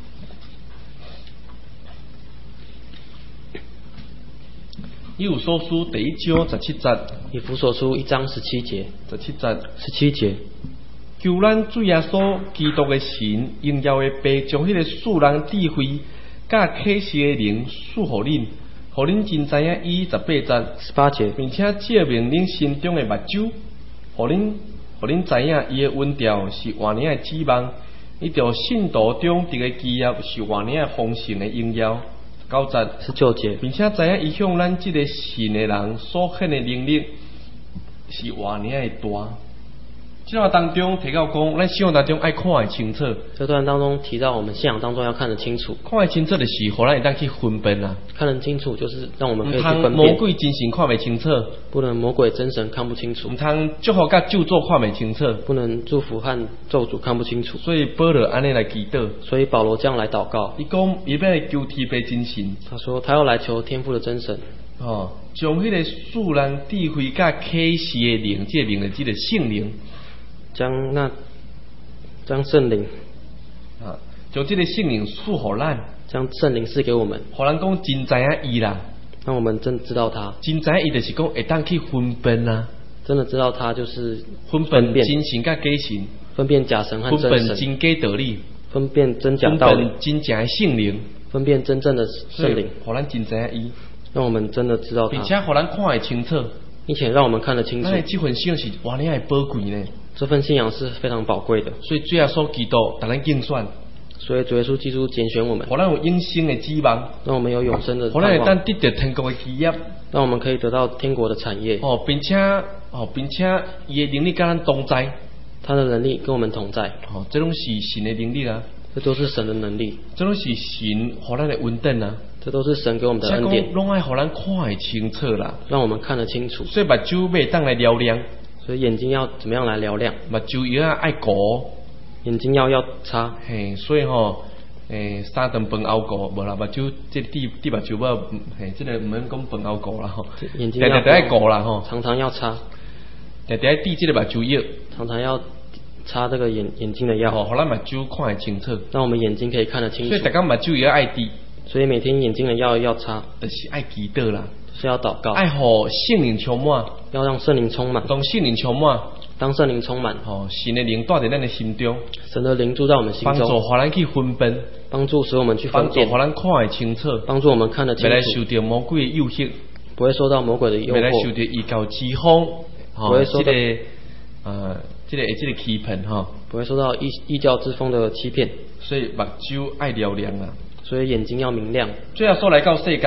以弗所书第一章十七节。 以弗所书一章十七节。 十七节。 十七节。 求咱主耶稣基督的神荣耀的爸，将迄个世人智慧甲启示的灵赐予恁，互恁真知影伊十八节。 十八节。并且照明恁心中的目睭，互恁互恁知影伊的温调是偌尔的指望，伊着信徒中这个基业是偌尔的丰盛的荣耀。九节。 十九节。并且知影伊向咱这个信的人所显的能力是偌尔的大。这段当中提到讲，咱信仰当中爱看得清楚。 这段当中提到我们信仰当中要看得清楚。 看得清楚的是，互咱会当去分辨啦。 看得清楚就是让我们可以去分辨。 魔鬼真神看袂清楚。 不能魔鬼真神看不清楚。 唔通祝福甲咒诅看袂清楚。 不能祝福和咒诅看不清楚。 所以保罗安尼来祈祷。 所以保罗这样来祷告。 伊讲伊要来求天父真神。 他说他要来求天父的真神。 哦，将迄个世人智慧甲启示的灵，这个灵的这个圣灵。 将那将圣灵啊，将这个圣灵赐予咱， 将圣灵赐给我们， 互咱讲真知影伊啦， 让我们真知道他， 真知影伊就是讲会当去分辨啊， 真的知道他就是分辨真神甲假神， 分辨假神和真神， 分辨真假道理， 分辨真假道理， 分辨真正的圣灵， 分辨真正的圣灵， 互咱真知影伊， 让我们真的知道他， 并且互咱看得清楚， 并且让我们看得清楚。 咱这份信仰是偌尔的宝贵呢。 这份信仰是非常宝贵的， 所以主耶稣基督让咱竞选， 所以主耶稣基督拣选我们， 互咱有永生的指望， 让我们有永生的盼望， 互咱会当得到天国的基业， 让我们可以得到天国的产业。 哦，并且哦，并且伊的能力跟咱同在， 他的能力跟我们同在。 哦，这种是神的能力啊， 这都是神的能力， 这种是神互咱的恩典啊， 这都是神给我们的恩典， 拢爱互咱看得清楚啦， 让我们看得清楚。 所以目睭袂当来嘹亮。 所以眼睛要怎么样来嘹亮？ 目睭要爱顾， 眼睛要要擦。 嘿，所以吼，诶，三顿饭后顾，无啦，目睭这滴滴目睭要，嘿，这个唔免讲饭后顾啦吼， 眼睛要常常爱顾啦吼， 常常要擦， 常常爱滴这个目睭药， 常常要擦这个眼眼睛的药， 吼，互咱目睭看得清楚， 让我们眼睛可以看得清楚。 所以大家目睭也要爱滴， 所以每天眼睛的药要擦， 就是爱祈祷啦。 是要祷告， 爱互圣灵充满， 要让圣灵充满。 当圣灵充满， 当圣灵充满， 哦，神的灵住在咱的心中， 神的灵住在我们心中， 帮助互咱去分辨， 帮助使我们去分辨， 帮助互咱看得清楚， 帮助我们看得清楚， 未来受到魔鬼的诱惑， 不会受到魔鬼的诱惑， 未来受到异教之风， 不会受到这个呃，这个这个欺骗哈， 不会受到异异教之风的欺骗。 所以目睭爱嘹亮啊， 所以眼睛要明亮。 最后说来到世间。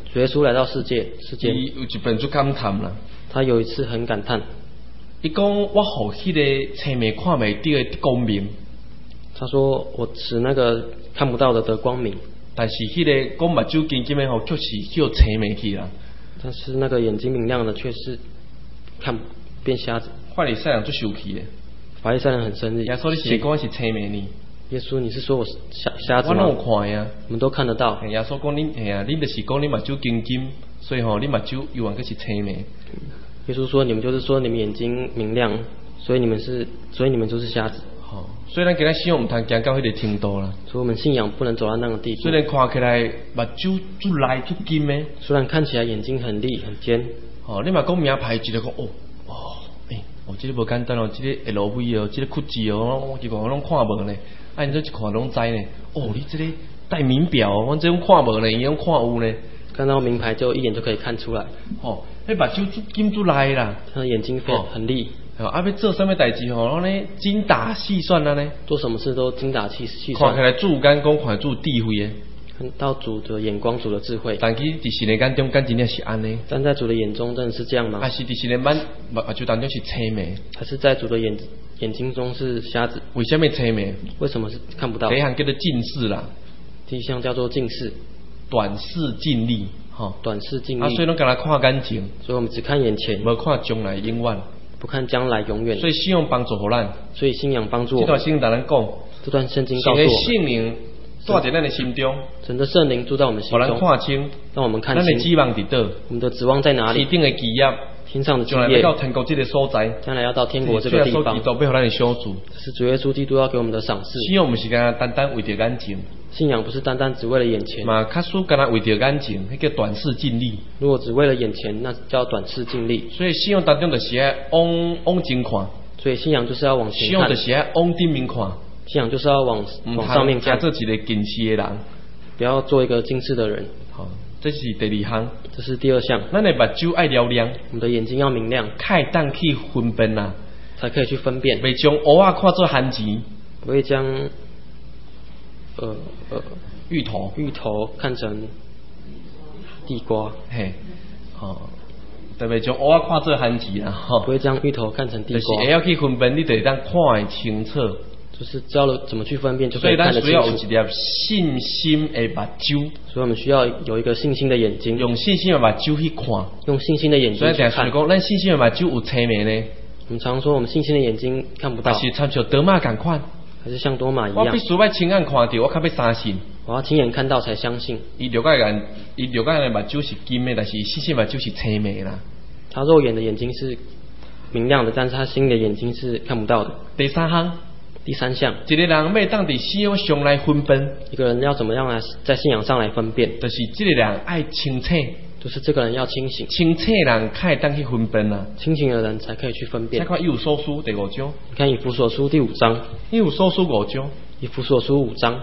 主耶稣来到世界世间， 伊有一本就感叹啦。 他有一次很感叹， 伊讲我互迄个青面看袂到的光明， 他说我使那个看不到的得光明， 但是迄个讲目睭金金的吼，却是叫青面去啦。 但是那个眼睛明亮的却是看变瞎子。 法利赛人最生气的， 法利赛人很生气。 耶稣你是讲我是青面呢？ 耶稣，你是说我瞎瞎子吗？ 我拢有看呀， 我们都看得到。 耶稣讲恁，哎呀，恁就是讲恁目睭金金，所以吼恁目睭有人个是青面。 耶稣说，你们就是说你们眼睛明亮，所以你们是，所以你们就是瞎子。 吼，所以咱今仔信仰唔通行到迄个程度啦。 所以我们信仰不能走到那个地步。 虽然看起来目睭足来足金的， 虽然看起来眼睛很利很尖， 吼，你嘛讲名牌一个讲哦哦，诶、欸，哦，这个无简单哦，这个 L V 哦，这个 Gucci 哦，我结果我拢看无呢。啊，你这一看拢知呢。哦，你这个戴名表哦，我这种看无呢，伊拢看有呢。 看到名牌就一眼就可以看出来。 吼，迄目睭足金足来啦。 他的眼睛非很利。 哦，啊，要做什么代志吼，然后呢精打细算啊呢。 做什么事都精打细细算。 看起来主有眼光，看主有智慧的。 看到主的眼光，主的智慧。 但其实伫神的眼中，敢真正是安尼？ 站在主的眼中，真的是这样吗？ 还是伫神的眼目睭当中是青眉？ 还是在主的眼眼睛中是瞎子？ 为什么青眉？ 为什么是看不到？ 第一项叫做近视啦。 第一项叫做近视。 短视近利，吼。 短视近利。 啊，所以拢干来看眼前。 所以我们只看眼前， 无看将来永远。 不看将来永远。 所以信仰帮助互咱。 所以信仰帮助我们。 这段圣经咱讲。 这段圣经告诉我们。 圣灵住在咱的心中。 神的圣灵住在我们心中。 互咱看清。 让我们看清。 咱的指望伫倒？ 我们的指望在哪里？ 天顶的基业。 天上的基业。 将来要到天国这个所在。 将来要到天国这个地方。 基督要互咱的小主。 这是主耶稣基督要给我们的赏赐。 信仰不是干单单为着眼前。 信仰不是单单只为了眼前。 嘛，较输干那为着眼前，迄叫短视近利。 如果只为了眼前，那叫短视近利。 所以信仰当中就是要往往前看。 所以信仰就是要往前看。 信仰就是要往顶面看。 信仰就是要往往上面看。 做一个近视的人， 不要做一个近视的人。 好，这是第二项。 这是第二项。 咱的目睭爱了亮， 我们的眼睛要明亮， 开当去分辨啊， 才可以去分辨。 袂将蚵仔看作番钱， 不会将呃呃芋头芋头看成地瓜。 嘿，好。特别将蚵仔看做番钱啊，吼。 不会将芋头看成地瓜。 就是会晓去分辨，你得当看得清楚。 就是知道了怎么去分辨，就可以看得清楚。 所以咱需要有一粒信心的目睭。 所以我们需要有一个信心的眼睛， 用信心的目睭去看。 用信心的眼睛去看。 所以常讲，咱信心的目睭有青面呢。 我们常说我们信心的眼睛看不到。 还是参像多马同款。 还是像多马一样。 我必须要亲眼看到，我才要相信。 我要亲眼看到才相信。 伊肉眼眼，伊肉眼的目睭是金的，但是信心目睭是青面啦。 他肉眼的眼睛是明亮的，但是他心里的眼睛是看不到的。 第三项， 第三项， 一个人要当伫信仰上来分辨， 一个人要怎么样来在信仰上来分辨？ 就是这个人爱清醒， 就是这个人要清醒， 清醒人才会当去分辨啊。 清醒的人才可以去分辨。 再看以弗所书第五章， 你看以弗所书第五章， 以弗所书五章， 以弗所书五章。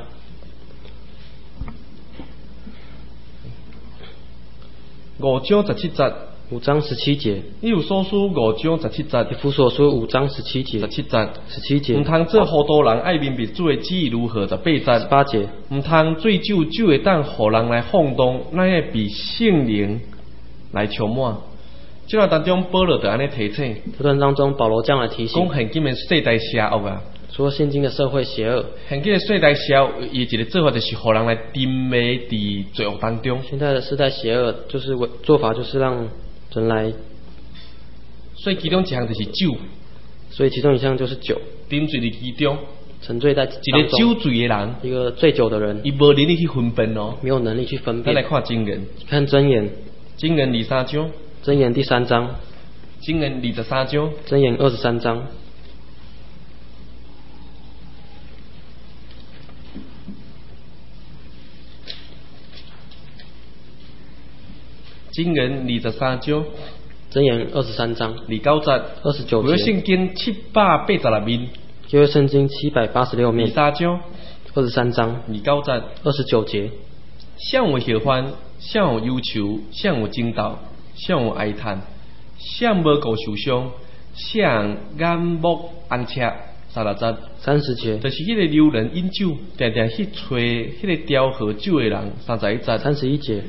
五章十七节， 五章十七节。 以弗所书五章十七节， 以弗所书五章十七节。 十七节， 十七节。 唔通做糊涂人，爱明白主的旨意如何。十八节， 十八节。 唔通醉酒，酒会当互人来放动，咱要被圣灵来充满。这段当中，保罗就安尼提醒。 这段当中，保罗这样来提醒。 讲现今的世代邪恶啊。 说现今的社会邪恶。 现今的世代邪恶，伊一个做法就是互人来沉迷伫罪恶当中。 现在的世代邪恶，就是做法就是让人来。 所以其中一项就是酒。 所以其中一项就是酒。 沉醉伫其中。 沉醉在其中。 一个酒醉的人， 一个醉酒的人， 伊无能力去分辨哦。 没有能力去分辨。 咱来看箴言。 看箴言。 箴言二三章。 箴言第三章。 箴言二十三章。 箴言二十三章。 箴言二十三章。 箴言二十三章。 二九节。 二十九节。 旧约圣经七百八十六面。 旧约圣经七百八十六面。 二三章。 二十三章。 二九节。 二十九节。 向有喜欢，向有忧愁，向有争斗，向有哀叹，向无顾受伤，向眼目安切。三十节。 三十节。 就是迄个流人饮酒，定定去找迄个调和酒的人。三十一节。 三十一节。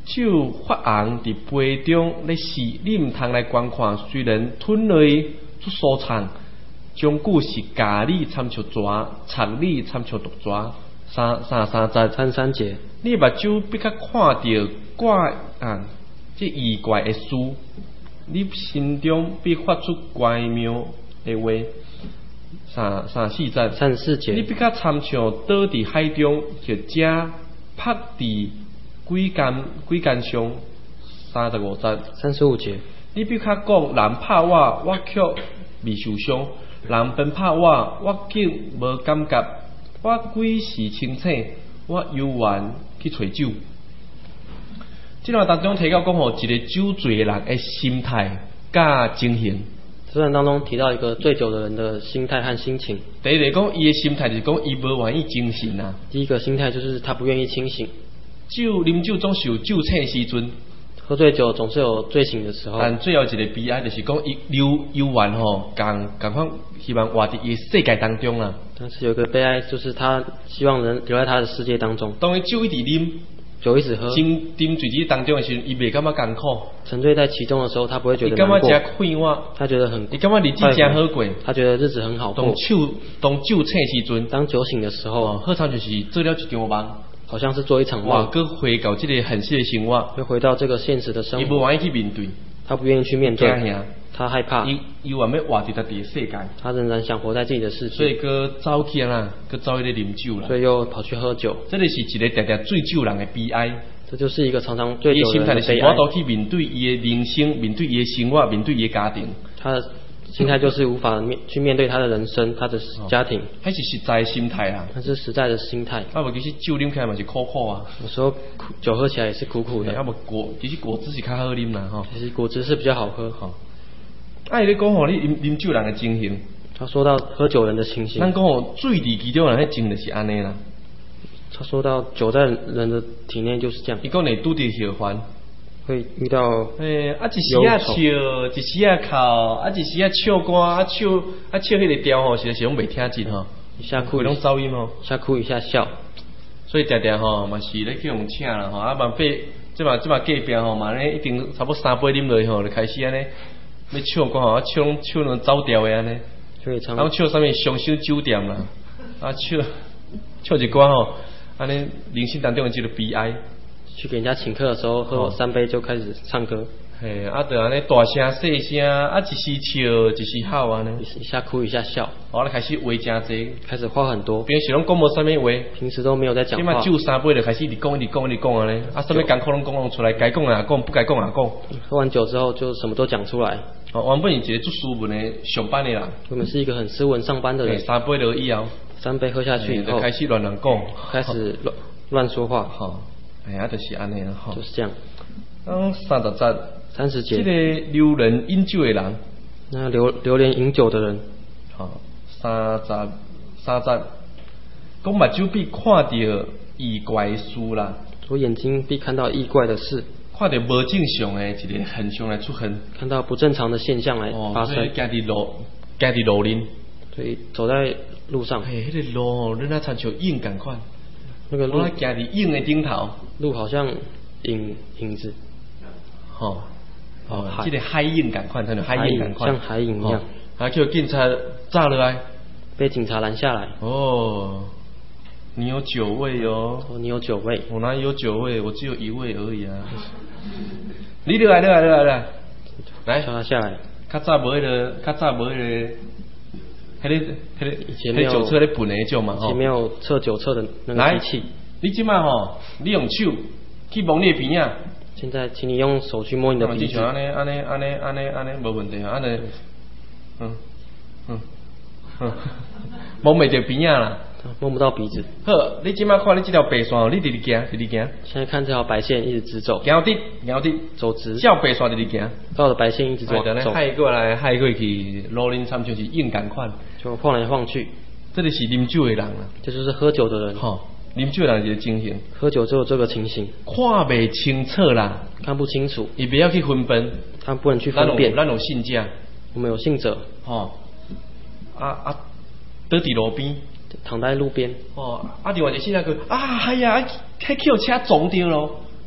酒发红伫杯中咧试，你毋通来观看。虽然吞内出舒畅，终究是咖喱参像蛇，贼喱参像毒蛇。三三三节， 三三节。 你目睭必较看到怪啊，即异怪的事，你心中必发出怪妙的话。三三四节， 三四节。 你必较参像倒伫海中，或者拍伫鬼竿鬼竿上。三十五节， 三十五节。 你必较讲人拍我，我却未受伤；人鞭拍我，我竟无感觉。我鬼时清醒，我悠然去找酒。这段当中提到讲吼，一个酒醉的人的心态甲情形。 这段当中提到一个醉酒的人的心态和心情。 第一个讲，伊的心态就是讲，伊无愿意清醒啊。 第一个心态就是他不愿意清醒。 酒啉酒总是有酒醒时阵， 喝醉酒总是有醉醒的时候。 但最后一个悲哀就是讲，伊悠悠然吼，共共款希望活伫伊世界当中啊。 但是有个悲哀，就是他希望能留在他的世界当中。 当伊酒一直啉， 酒一直喝， 沉沉醉伫当中的时候，伊袂感觉艰苦。 沉醉在其中的时候，他不会觉得难过。 伊感觉真快活， 他觉得很。 伊感觉日子真好过。 他觉得日子很好过。 当酒当酒醒时阵， 当酒醒的时候， 哦、好像就是做了一场梦， 好像是做一场梦。 哇，佮回到这个现实的生活， 又回到这个现实的生活。 伊无愿意去面对， 他不愿意去面对。他害怕， 伊伊原要活伫家己的世界， 他仍然想活在自己的世界， 所以佮走起啦，佮走去咧啉酒啦， 所以又跑去喝酒。 这个是一个常常醉酒人的悲哀， 这就是一个常常醉酒人的悲哀。伊心态就是无法去面对伊的人生，面对伊的生活，面对伊的家庭。 他的心态就是无法面去面对他的人生，他的家庭。 还、哦、是实在的心态啊， 那是实在的心态。 啊，无其实酒啉起来嘛是苦苦啊， 有时候酒喝起来也是苦苦的。 啊，无果其实果汁是较好啉啦吼。 其实果汁是比较好喝哈。 啊，伊咧讲吼，你啉啉酒人的情形。 他说到喝酒人的情形。 咱讲吼，醉伫其中人迄情就是安尼啦。 他说到酒在人的体内就是这样。 伊讲你拄着血环， 会遇到。 诶、欸，啊一时啊笑，一时啊哭，啊一时啊唱歌，啊唱啊唱迄个调吼，是是拢袂听进吼。 一下哭， 拢噪音吼。 一下哭一下笑。 所以常常吼嘛是咧叫人请啦吼，啊万八即嘛即嘛隔壁吼嘛咧一定差不多三杯啉落去吼，就开始安尼。要唱歌吼，啊唱唱两走调的安尼， 所以唱， 然后唱啥物双手酒店啦，啊唱唱一歌吼，安尼人生当中的这个悲哀。 去给人家请客的时候，喝三杯就开始唱歌。 嘿，啊，就安尼大声细声，啊，一时笑，一时哭安尼。 一下哭一下笑。 哦，咧开始话真济， 开始话很多。 平时拢讲无啥物话， 平时都没有在讲话。 今嘛酒三杯就开始一直讲一直讲一直讲安尼，啊，啥物艰苦拢讲拢出来，该讲也讲，不该讲也讲。 喝完酒之后就什么都讲出来。 哦，原本是一个做斯文的上班的人。 我们是一个很斯文上班的人。 三杯落以后， 三杯喝下去以后， 就开始乱乱讲， 开始乱乱说话。 好，哎呀，就是安尼啦，吼。 就是这样。 嗯，三十节。 三十节。 这个流人饮酒的人。 那流流连饮酒的人。 好，三十三节。讲目睭必看到异怪事啦。 我眼睛必看到异怪的事。 看到无正常的一个现象来出现， 看到不正常的现象来发生。哦， 所以行伫路，行伫路林， 所以走在路上。 嘿，迄、那个路哦，恁那参像影共款。 那个路， 我行伫影的顶头。 路好像影影子。 吼、哦，哦，这个海影共款，它像海影共款， 像海影一样。 还、哦、叫警察抓落来， 被警察拦下来。 哦。你有九位哦， 哦，你有九位， 我哪有九位？我只有一位而已啊！你来来来来来，来， 叫他下来。 较早无迄个，较早无迄个，迄个迄个， 以前没有酒测咧本诶种嘛， 以前没有测酒测的那个机器。 你即摆吼，你用手去摸你的鼻啊。 现在，请你用手去摸你的鼻子。 安尼安尼安尼安尼安尼无问题啊，安尼，嗯嗯嗯，摸袂着鼻啊啦。 摸不到鼻子。 好，你今麦看你这条白线，你直直行，直直行。 现在看这条白线一直直走。 行直，行直， 走直。照白线直直行， 照着白线一直走。 走。海过来，海过去，路林参像是硬赶款， 就晃来晃去。 这里是啉酒的人啊， 这就是喝酒的人。 吼，啉酒的人就是情形。 喝酒就有这个情形。 看袂清楚啦， 看不清楚。 你不要去分辨， 他不能去分辨。 咱有信者， 我们有信者。 吼，啊啊，倒伫路边。 躺在路边。 哦，啊！另外一个信那个啊，哎呀，迄轿车撞到咯。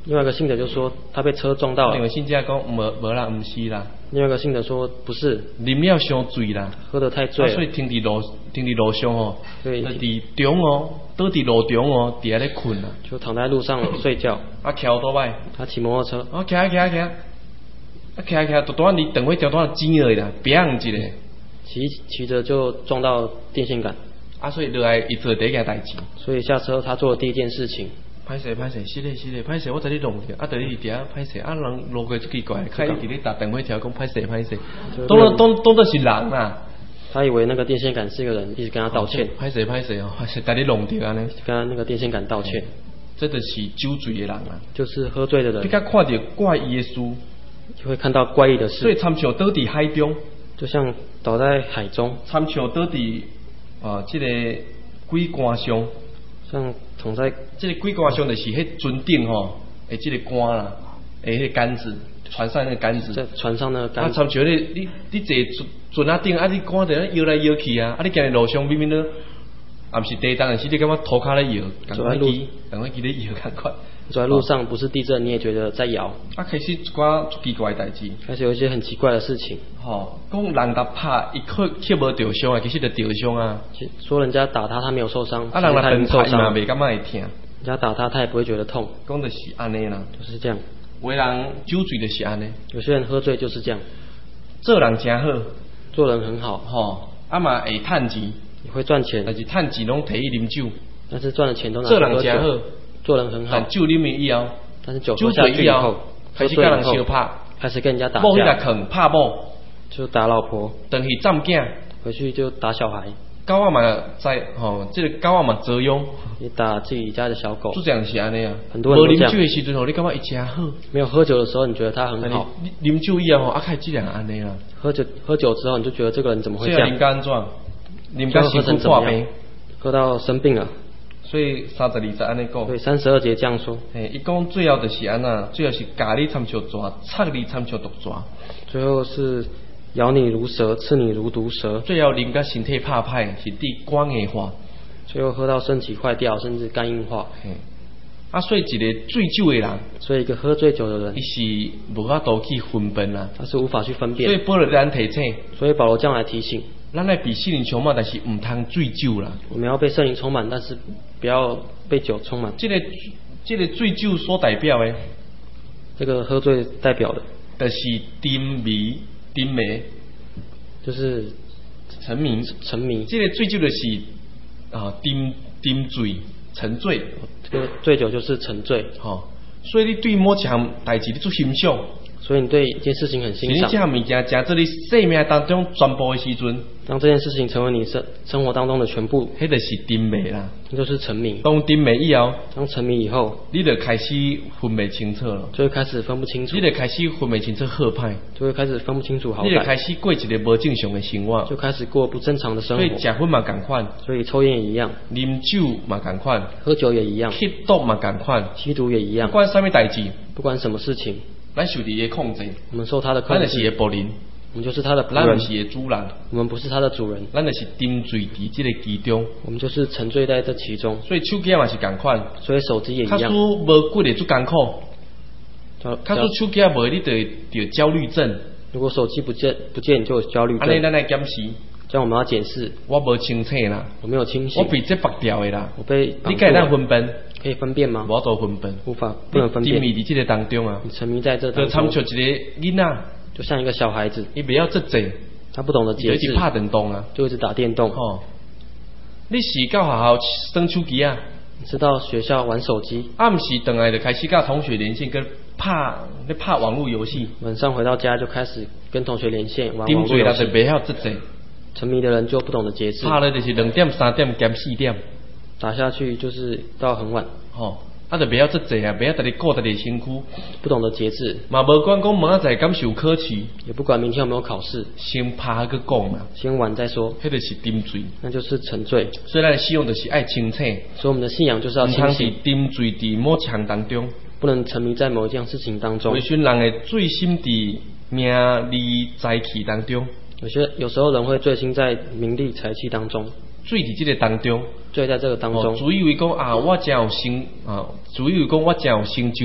另外一个信者就说他被车撞到了。 另外信者讲无无啦，唔是啦。 另外一个信者说不是， 啉了伤醉啦， 喝得太醉了。 啊、所以停伫路停伫路上哦， 对， 就伫中哦，倒伫路中哦，伫遐咧困啊。 就躺在路上睡觉。 啊，骑多摆。 他骑摩托车。 啊，骑啊骑啊骑啊，啊骑啊骑啊，突然离长尾条突然尖了啦，砰一个。 骑骑着就撞到电线杆。 啊，所以落来伊做第一件代志。 所以下车他做的第一件事情。 歹势歹势，是咧是咧，歹势，我在你弄着，啊，在你伫遐歹势，啊，人路过奇怪，看伊伫咧搭电话条讲歹势歹势，当当当当作是人啊。 他以为那个电线杆是一个人，一直跟他道歉。 歹势歹势哦，歹势，在你弄着安尼。 跟他那个电线杆道歉。 这就是酒醉的人啊。 就是喝醉的人。 比较看到怪异的事。 就会看到怪异的事。 所以参像倒伫海中。 就像倒在海中。 参像倒伫啊，这个鬼竿上。 像躺在这个鬼竿上就是迄船顶吼，诶，这个竿啦，诶，迄个杆子，船上那个杆子。 在船上那个杆子。 啊，参像你你你坐船啊顶啊，你竿在那摇来摇去啊，啊，你行在路上明明都，啊，不是地震的时，你感觉涂骹咧摇，赶快记，赶快记咧摇，赶快。 走在路上不是地震，你也觉得在摇。 啊，开始一寡奇怪的代志。 开始有一些很奇怪的事情。 吼，讲人打拍，伊却却无受伤啊，其实就受伤啊。 说人家打他，他没有受伤。 啊，人来笨拍伊嘛，袂感觉会痛。 人家打他，他也不会觉得痛。 讲就是安尼啦， 就是这样。 有的人酒醉就是安尼。 有些人喝醉就是这样。 做人真好， 做人很好。 吼，啊嘛会趁钱， 也会赚钱。 但是趁钱拢摕去啉酒。 但是赚的钱都拿去喝酒。做人真好， 做人很好。 但酒啉完以后。 但是酒喝下去以后， 开始跟人相拍， 开始跟人家打架， 某迄个坑拍某， 就打老婆， 等去占囝， 回去就打小孩， 狗仔嘛在吼，这个狗仔嘛遭殃， 你打自己家的小狗， 就这样是安尼啊。 很多人都这样。 无啉酒的时阵吼，你感觉伊真好。 没有喝酒的时候，你觉得他很好。 你啉酒以后吼，啊开始这样安尼啦。 喝酒喝酒之后，你就觉得这个人怎么会这样？ 啉干怎？啉到身躯破病， 喝到生病了。 所以三十二节安尼讲， 对，三十二节这样说。 诶，伊讲最后就是安那，最后是咬你参像蛇，插你参像毒蛇。 最后是咬你如蛇，刺你如毒蛇。 最后啉到身体怕歹，是滴肝硬化。 最后喝到身体坏掉，甚至肝硬化。 嘿，啊，所以一个醉酒的人， 所以一个喝醉酒的人， 伊是无法度去分辨啦， 他是无法去分辨。 所以保罗咱提醒， 所以保罗这样来提醒。 咱来被圣灵充满，但是唔通醉酒啦。 我们要被圣灵充满，但是不要被酒充满。 这个这个醉酒所代表的， 这个喝醉代表的， 就是沉迷、沉迷， 就是沉迷、 沉迷。 这个醉酒就是啊，沉沉醉、沉醉。 这个醉酒就是沉醉， 吼、哦。所以你对某一项代志你做欣赏。 所以你对一件事情很欣赏。 是你这项物件加这里生命当中全部的时阵， 当这件事情成为你生生活当中的全部， 迄就是沉迷啦。 那就是沉迷。 当沉迷以后， 当沉迷以后， 你就开始分不清楚了。 就会开始分不清楚。 你就开始分不清楚好歹。 就会开始分不清楚好歹。 你就开始过一个无正常的生活。 就开始过不正常的生活。 所以食薰嘛同款。 所以抽烟也一样。 啉酒嘛同款。 喝酒也一样。 吸毒嘛同款。 吸毒也一样。 不管什么代志， 不管什么事情。 咱受伫伊控制， 我们受他的控制。 咱就是伊仆人， 我们就是他的仆人。 咱就是伊主人， 我们不是他的主人。 咱就是沉醉伫这个其中， 我们就是沉醉在这其中。 所以手机嘛是同款， 所以手机也一样。 卡数无骨的最艰苦，卡数手机无你就有焦虑症。 如果手机不见不见，你就有焦虑症。 安尼咱来检视， 这样我们要检视。 我无清醒啦， 我没有清醒， 我被这绑掉的啦， 我被你该当分辨。 可以分辨吗？ 无做分辨， 无法不能分辨。 沉迷伫这个当中啊， 你沉迷在这当中， 就参像一个囡仔， 就像一个小孩子， 伊不要这济， 他不懂得节制， 就一直拍电动啊， 就一直打电动。 哦，你是到学校耍手机啊？ 你是到学校玩手机， 暗时等来就开始跟同学连线，跟拍咧拍网络游戏。 晚上回到家就开始跟同学连线玩网络游戏。 沉醉了就不晓这济， 沉迷的人就不懂得节制， 拍了就是两点、三点、减四点， 打下去就是到很晚。 哦。啊，就不要这济啊，不要在你顾在你身躯， 不懂得节制， 嘛无管讲明仔载敢受考试， 也不管明天有没有考试， 先拍个讲嘛， 先玩再说， 迄就是沉醉， 那就是沉醉。 所以咱的信仰就是爱清醒， 所以我们的信仰就是要清醒， 唔通是沉醉伫某一项当中， 不能沉迷在某一件事情当中。 为选人的醉心伫名利财气当中， 有些有时候人会醉心在名利财气当中。 醉伫这个当中， 醉在这个当中， 自以为讲啊，我真有成啊，自以为讲我真有成就，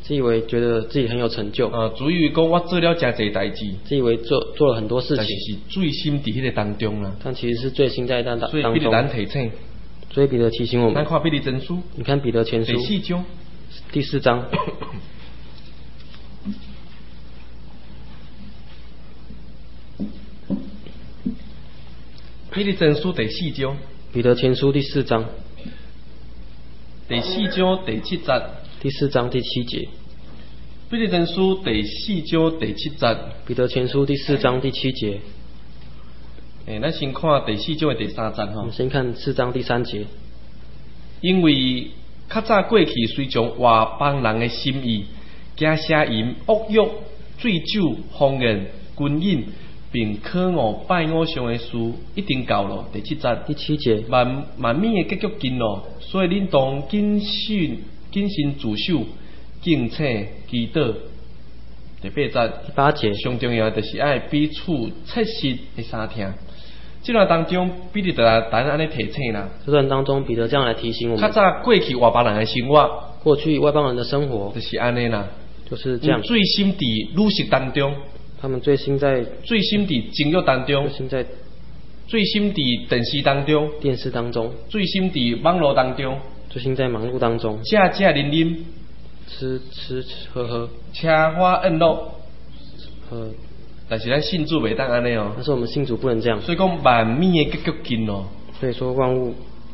自以为觉得自己很有成就， 啊，自以为讲我做了真侪代志， 自以为做做了很多事情， 但是是醉心伫迄个当中啦。 但其实是醉心在当当中。 所以彼得咱提醒， 所以彼得提醒我们， 咱看彼得前书， 你看彼得前书第四章， 第四章。 彼得前书第四章， 彼得前书第四章， 第四章第七节， 第四章第七节。 彼得前书第四章第七节， 彼得前书第四章第七节。 诶，咱先看第四章的第三节吼。 我们先看四章第三节。 因为较早过去虽从外邦人的心意，加邪淫、恶欲、醉酒、荒宴、军饮，并可恶拜偶像的事，一定够咯。第七节， 第七节， 万万面的结局近咯，所以恁当谨慎、谨慎自守，敬请祈祷。第八节， 第八节， 上重要就是爱彼此切实的相听。这段当中，彼得在咱安尼提醒啦。 这段当中，彼得这样来提醒我们： 较早过去外邦人的生活， 过去外邦人的生活就是安尼啦， 就是这样。 醉心伫旅食当中， 他们醉心在醉心伫情欲当中， 醉心在醉心伫电视当中， 电视当中， 醉心伫网络当中， 醉心在忙碌当中， 食食啉啉， 吃吃喝喝， 吃花宴乐， 呃。 但是咱信主袂当安尼哦。 但是我们信主不能这样。 所以讲万面的结局近咯。 所以说万物，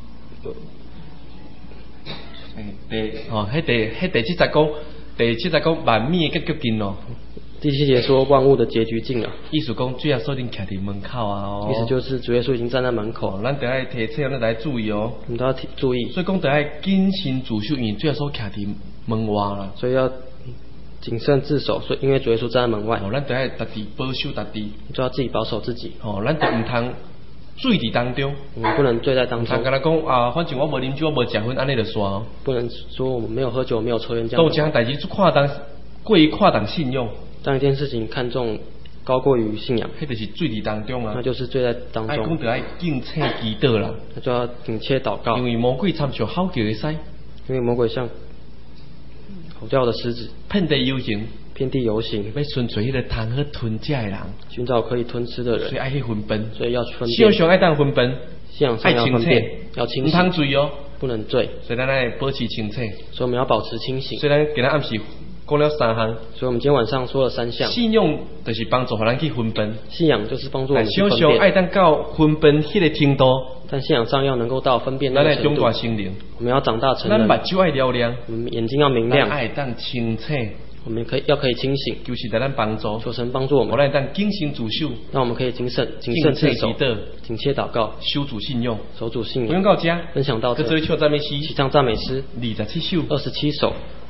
诶，第哦，迄第迄第七节讲，第七节讲万面的结局近咯。 第七节说万物的结局近了。 意思讲主耶稣已经徛伫门口啊哦。 意思就是主耶稣已经站在门口。 哦，咱得爱提醒，咱得爱注意哦。 我们都要注意。 所以讲得爱谨慎自守，因为主耶稣徛伫门外啦。 所以要谨慎自守，所以因为主耶稣站在门外。 哦，咱得爱家己保守家己。 就要自己保守自己。 哦，咱得唔通醉伫当中。 我们不能醉在当中。 唔通甲咱讲啊，反正我无啉酒，我无食薰，安尼就算哦。 不能说我们没有喝酒，没有抽烟这样。 都将代志跨当过于跨当信用。 当一件事情看重高过于信仰， 迄就是醉伫当中啊。 那就是醉在当中。 爱讲得爱敬请祈祷啦。 那就要恳切祷告。 因为魔鬼参像吼叫的狮， 因为魔鬼像吼叫的狮子， 遍地游行， 遍地游行， 要寻找迄个通好吞食的人， 寻找可以吞吃的人， 所以爱去分辨， 所以要分辨。 信仰上爱当分辨， 信仰上要分辨，要清醒， 唔通醉哦， 不能醉。 所以咱爱保持清醒， 所以我们要保持清醒。 所以咱今日暗时讲了三项， 所以我们今天晚上说了三项。 信仰就是帮助互咱去分辨， 信仰就是帮助我们去分辨。 但信仰爱当到分辨迄个程度， 但信仰上要能够到分辨那个程度。 咱爱长大成人， 我们要长大成人。 咱目睭爱了亮， 我们眼睛要明亮， 爱当清醒。 我们可以要可以清醒， 就是在咱帮助， 求神帮助我们， 我来当谨慎自守， 让我们可以谨慎谨慎自守，谨切祷告， 守住信用， 守住信用到这， 分享到这， 这最唱赞美诗， 齐唱赞美诗， 二十七首， 二十七首。